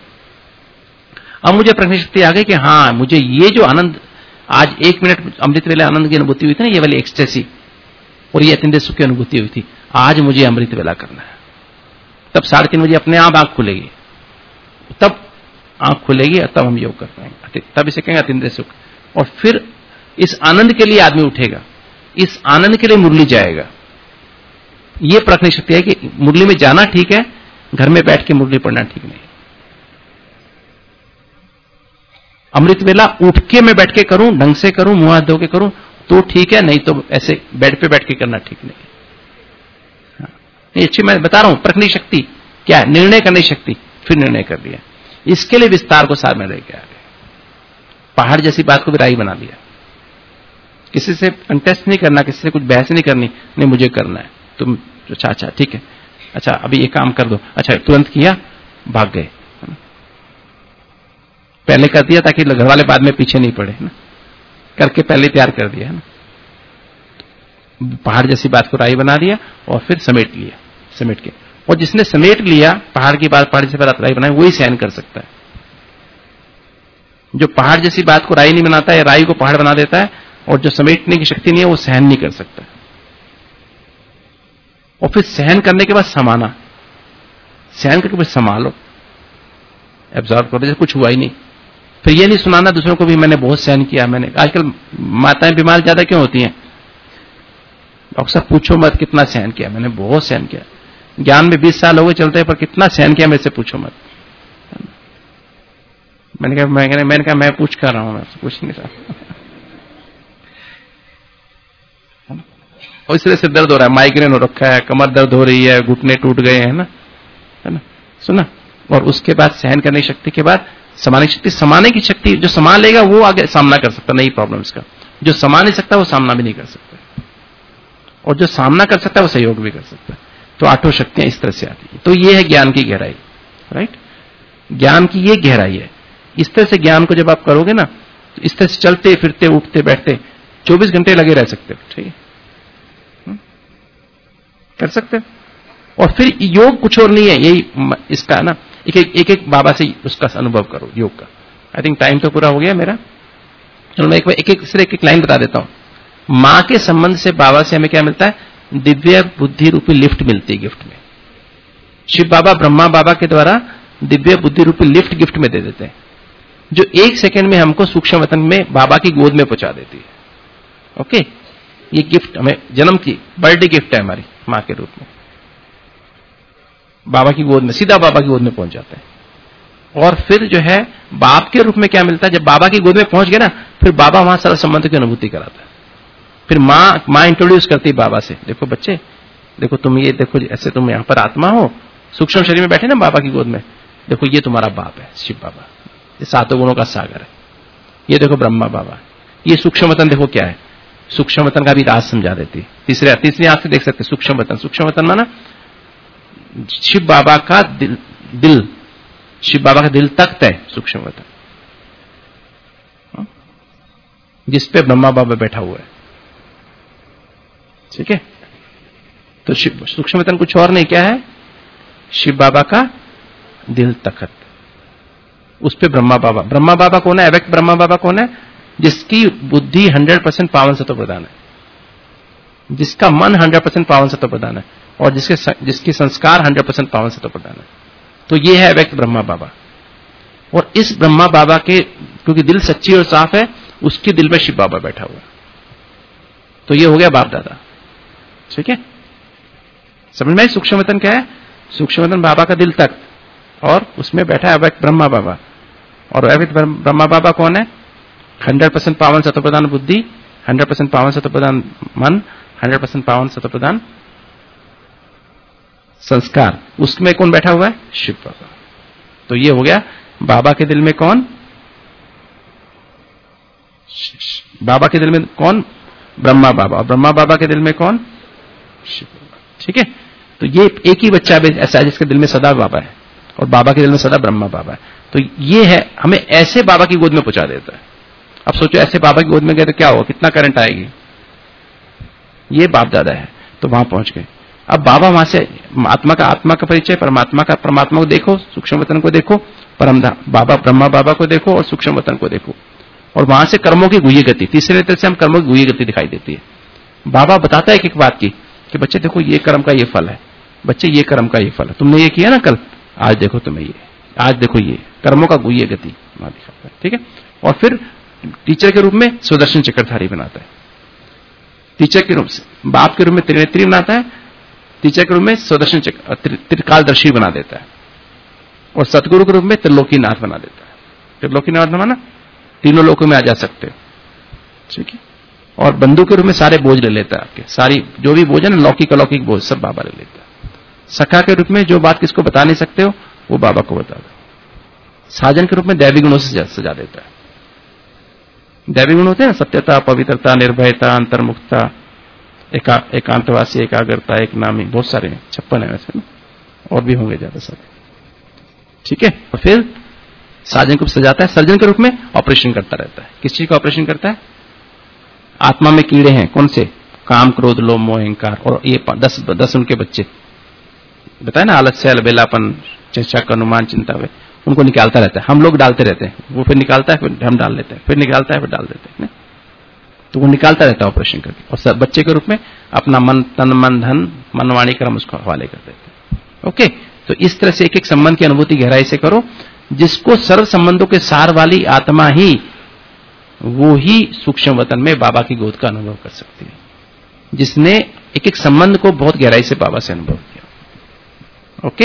अब मुझे परखने की शक्ति आ गई कि हाँ, मुझे ये जो आनंद आज 1 मिनट अमृत वेला आनंद की अनुभूति हुई थी ना, ये वाली एक्सटेसी और ये अतीन्द्रिय सुख की अनुभूति हुई थी, आज मुझे अमृत वेला करना है। तब 3:30 बजे अपने आप आंख खुलेगी, तब आंख खुलेगी और तब हम योग कर पाएंगे, तब इसे कहेंगे अतीन्द्रिय सुख। और फिर इस आनंद के लिए आदमी उठेगा, इस आनंद के लिए मुरली जाएगा। ये परखने की शक्ति है कि मुरली में जाना ठीक है, घर में बैठ के मुरली पढ़ना ठीक नहीं। अमृत वेला उठ के मैं बैठ के करूं, ढंग से करूं, मुंह हाथ धो के करूं तो ठीक है, नहीं तो ऐसे बेड पे बैठ के करना ठीक नहीं। अच्छी मैं बता रहा हूं, परखने की शक्ति क्या है, निर्णय करने की शक्ति। फिर निर्णय कर लिया, इसके लिए विस्तार को सार में रह गया, पहाड़ जैसी बात को भी राई बना लिया। किसी से कंटेस्ट नहीं करना, किसी से कुछ बहस नहीं करनी, नहीं मुझे करना है, तुम अच्छा ठीक है, अच्छा अभी ये काम कर दो, अच्छा तुरंत किया, भाग गए। पहले कर दिया ताकि घर वाले बाद में पीछे नहीं पड़े, ना करके पहले तैयार कर दिया, है ना। पहाड़ जैसी बात को राई बना दिया और फिर समेट लिया, समेट के। और जिसने समेट लिया पहाड़ की बात, पहाड़ जैसी बात राई बनाई, वही सहन कर सकता है। जो पहाड़ जैसी बात को राई नहीं बनाता है, राई को पहाड़ बना देता है, और जो समेटने की शक्ति नहीं है वो सहन नहीं कर सकता। और फिर सहन करने के बाद समाना, सहन करके फिर संभालो, एब्जॉर्ब करो, जैसे कुछ हुआ ही नहीं। फिर ये नहीं सुनाना दूसरों को भी मैंने बहुत सहन किया। मैंने आजकल माताएं बीमार ज्यादा क्यों होती हैं, डॉक्टर साहब पूछो मत कितना सहन किया, मैंने बहुत सहन किया। ज्ञान में 20 साल हो गए चलते हैं, पर कितना सहन किया मेरे से पूछो मत। मैंने कहा मैं पूछ कर रहा हूं, मैं कुछ नहीं सकता। और इस तरह से दर्द हो रहा है, माइग्रेन हो रखा है, कमर दर्द हो रही है, घुटने टूट गए हैं ना, है ना, सुना। और उसके बाद सहन करने की शक्ति के बाद समाने की शक्ति। समाने की शक्ति जो समा लेगा वो आगे सामना कर सकता नई प्रॉब्लम्स का, जो समा नहीं सकता वो सामना भी नहीं कर सकता, और जो सामना कर सकता है वो सहयोग भी कर सकता है। तो 8 शक्तियां इस तरह से आती है। तो ये है ज्ञान की गहराई, राइट। ज्ञान की ये गहराई है। इस तरह से ज्ञान को जब आप करोगे ना, तो इस तरह से चलते फिरते उठते बैठते 24 घंटे लगे रह सकते हो, ठीक है, कर सकते हो। और फिर योग कुछ और नहीं है, यही इसका ना एक बाबा से उसका अनुभव करो योग का। आई थिंक टाइम तो पूरा हो गया मेरा, चलो मैं एक लाइन बता देता हूं। मां के संबंध से बाबा से हमें क्या मिलता है, दिव्य बुद्धि रूपी लिफ्ट मिलती है गिफ्ट में। शिव बाबा ब्रह्मा बाबा के द्वारा दिव्य बुद्धि रूपी लिफ्ट गिफ्ट में दे देते हैं, जो 1 सेकंड में हमको सूक्ष्म वतन में बाबा की गोद में पहुंचा देती है। ओके, ये गिफ्ट हमें जन्म की बर्थडे गिफ्ट है हमारी मां के रूप में। बाबा की गोद में, सीधा बाबा की गोद में पहुंच जाते हैं। और फिर जो है बाप के रूप में क्या मिलता है, जब बाबा की गोद में पहुंच गए ना, फिर बाबा वहां सरल संबंध की अनुभूति कराता है। फिर मां इंट्रोड्यूस करती है बाबा से, देखो बच्चे, देखो तुम ये देखो, ऐसे तुम यहां पर आत्मा हो, सूक्ष्म शरीर में बैठे ना बाबा की गोद में, देखो ये तुम्हारा बाप है शिव बाबा, ये 7 गुणों का सागर है। ये देखो ब्रह्मा बाबा, ये सूक्ष्म वतन देखो क्या है, सूक्ष्म वतन का भी राज समझा देती है। तीसरी आंख से देख सकते सूक्ष्म वतन माना शिव बाबा का दिल, शिव बाबा का दिल तख्त है सूक्ष्म वतन, जिसपे ब्रह्मा बाबा बैठा हुआ है, ठीक है। तो सूक्ष्म वतन कुछ और नहीं, क्या है, शिव बाबा का दिल तख्त, उस पे ब्रह्मा बाबा कौन है, अव्यक्त ब्रह्मा बाबा कौन है, जिसकी बुद्धि 100% पावन सत्व प्रधान है, जिसका मन 100% पावन सत्व प्रधान है, और जिसके संस्कार 100% पावन सत्व प्रधान है। तो ये है अव्यक्त ब्रह्मा बाबा। और इस ब्रह्मा बाबा के क्योंकि दिल सच्ची और साफ है, उसके दिल में शिव बाबा बैठा हुआ है। तो ये हो गया बाप दादा, ठीक है, समझ में। सूक्ष्म वतन क्या है, सूक्ष्म वतन बाबा का दिल तक, और उसमें बैठा है अव्यक्त ब्रह्मा बाबा। और अव्यक्त ब्रह्मा बाबा कौन है, 100% पावन सत्व प्रधान बुद्धि, 100% पावन सत्व प्रधान मन, 100% पावन सत्व प्रधान संस्कार, उसमें कौन बैठा हुआ है, शिव बाबा। तो ये हो गया बाबा के दिल में कौन, बाबा के दिल में कौन, ब्रह्मा बाबा, और ब्रह्मा बाबा के दिल में कौन, शिव बाबा, ठीक है। तो ये एक ही बच्चा ऐसा है जिसके दिल में सदा बाबा है, और बाबा के दिल में सदा ब्रह्मा बाबा है। तो ये है, हमें ऐसे बाबा की गोद में पहुंचा देता है। अब सोचो ऐसे बाबा की गोद में गए तो क्या होगा, कितना करंट आएगी। ये बाप दादा है, तो वहां पहुंच गए। अब बाबा वहां से आत्मा का परिचय, परमात्मा को देखो, सूक्ष्म वतन को देखो, बाबा ब्रह्मा बाबा को देखो और सूक्ष्म वतन को देखो, और वहां से कर्मों की गुह्य गति, तीसरे नेत्र से हम कर्मों की गुह्य गति दिखाई देती है। बाबा बताता है एक बात की कि बच्चे देखो ये कर्म का ये फल है, बच्चे ये कर्म का ये फल है, तुमने ये किया ना कल, आज देखो तुम्हें ये, आज देखो ये कर्मों का गुह्य गति वहां दिखाता है। ठीक है, और फिर टीचर के रूप में सुदर्शन चक्रधारी बनाता है, टीचर के रूप से बाप के रूप में त्रिनेत्री बनाता है, टीचर के रूप में सुदर्शन त्रिकालदर्शी बना देता है, और सतगुरु के रूप में त्रिलोकीनाथ बना देता है। त्रिलोकीनाथ माना तीनों लोकों में आ जा सकते हो। ठीक है, और बंधु के रूप में सारे बोझ ले लेता है, आपके सारी जो भी बोझ है ना, लौकिक अलौकिक बोझ सब बाबा ले लेता है। सखा के रूप में जो बात किसको बता नहीं सकते हो वो बाबा को बता दो। साजन के रूप में दैवी गुणों से सजा देता है। दैवी गुण होते हैं ना, सत्यता, पवित्रता, निर्भयता, अंतर्मुखता, एकांतवासी, एकाग्रता, एक नामी, बहुत सारे हैं, 56 है वैसे ना, और भी होंगे ज्यादा सारे। ठीक है, और फिर साजन को सजाता है, सर्जन के रूप में ऑपरेशन करता रहता है। किस चीज का ऑपरेशन करता है? आत्मा में कीड़े हैं, कौन से? काम, क्रोध, लोभ, मोह, अहंकार, और ये 10 उनके बच्चे बताए ना, आलस्य, अलबेलापन, चर्चा का अनुमान, चिंता वे, उनको निकालता रहता है। हम लोग डालते रहते हैं, वो फिर निकालता है, फिर हम डाल लेते हैं, फिर निकालता है, फिर डाल देते हैं। तो वो निकालता रहता है ऑपरेशन करके, और बच्चे के रूप में अपना मन, तन, मन, धन, मनवाणी कर्म उसको हवाले कर देते हैं। ओके, तो इस तरह से एक एक संबंध की अनुभूति गहराई से करो, जिसको सर्व संबंधों के सार वाली आत्मा ही, वो ही सूक्ष्म वतन में बाबा की गोद का अनुभव कर सकती है, जिसने एक एक संबंध को बहुत गहराई से बाबा से अनुभव किया। ओके,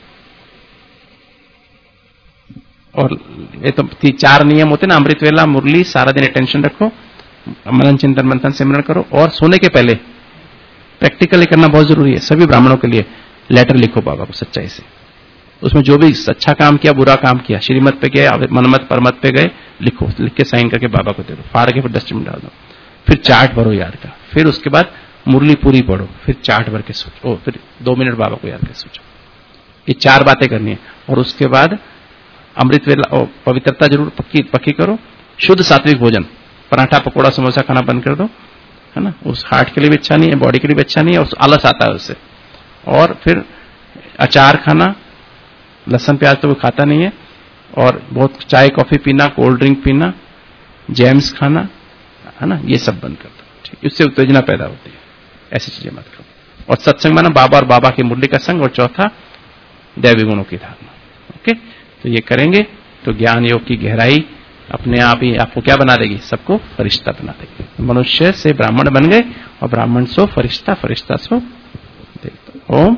और ये तो 4 नियम होते ना, अमृत वेला, मुरली, सारा दिन अटेंशन रखो, मनन चिंतन मंथन सिमरन करो, और सोने के पहले प्रैक्टिकली करना बहुत जरूरी है। सभी ब्राह्मणों के लिए लेटर लिखो बाबा को सच्चाई से, उसमें जो भी अच्छा काम किया, बुरा काम किया, श्रीमत पे गए, मनमत परमत पे गए, लिखो, लिख के साइन करके बाबा को दे दो, फाड़ के फिर डस्टबिन डाल दो, फिर चार्ट भरो याद का, फिर उसके बाद मुरली पूरी पढ़ो, फिर चार्ट भर के सोचो, फिर 2 मिनट बाबा को याद कर सोचो। ये 4 बातें करनी है, और उसके बाद अमृत वेला, पवित्रता जरूर पक्की करो, शुद्ध सात्विक भोजन, पराठा पकौड़ा समोसा खाना बंद कर दो, है ना, उस हार्ट के लिए भी अच्छा नहीं है, बॉडी के लिए भी अच्छा नहीं है, और आलस आता है उससे। और फिर अचार खाना, लहसुन प्याज तो वो खाता नहीं है, और बहुत चाय कॉफी पीना, कोल्ड ड्रिंक पीना, जैम्स खाना, है ना, ये सब बंद कर दो। ठीक, इससे उत्तेजना पैदा होती है, ऐसी चीजें मत करो। और सत्संग माना बाबा और बाबा की मुरली का संग, और चौथा दैवी गुणों की धारणा। ओके, तो ये करेंगे तो ज्ञान योग की गहराई अपने आप ही आपको क्या बना देगी? सबको फरिश्ता बना देगी। मनुष्य से ब्राह्मण बन गए, और ब्राह्मण सो फरिश्ता, फरिश्ता सो देवता। ओम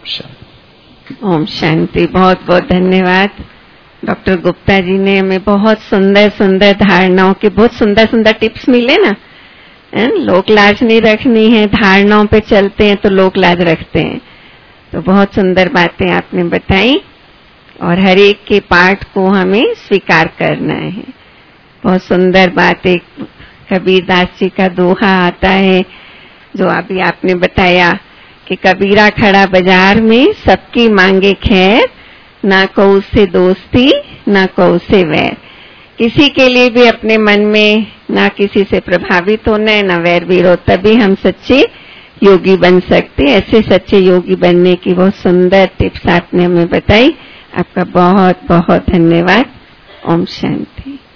शांति। ओम शांति। बहुत बहुत धन्यवाद डॉक्टर गुप्ता जी ने हमें बहुत सुंदर सुंदर धारणाओं के बहुत सुंदर सुंदर टिप्स मिले ना। लोक लाज नहीं रखनी है, धारणाओं पे चलते हैं तो लोक लाज रखते हैं। तो बहुत सुंदर बातें आपने बताई, और हर एक के पाठ को हमें स्वीकार करना है। बहुत सुंदर बात, एक कबीरदास जी का दोहा आता है जो अभी आपने बताया कि कबीरा खड़ा बाजार में, सबकी मांगे खैर, ना कऊ से दोस्ती ना कऊ से वैर। किसी के लिए भी अपने मन में ना किसी से प्रभावित होना है, ना वैर विरोध, तभी हम सच्चे योगी बन सकते। ऐसे सच्चे योगी बनने की बहुत सुंदर टिप्स आपने हमें बताई। आपका बहुत बहुत धन्यवाद। ओम शांति।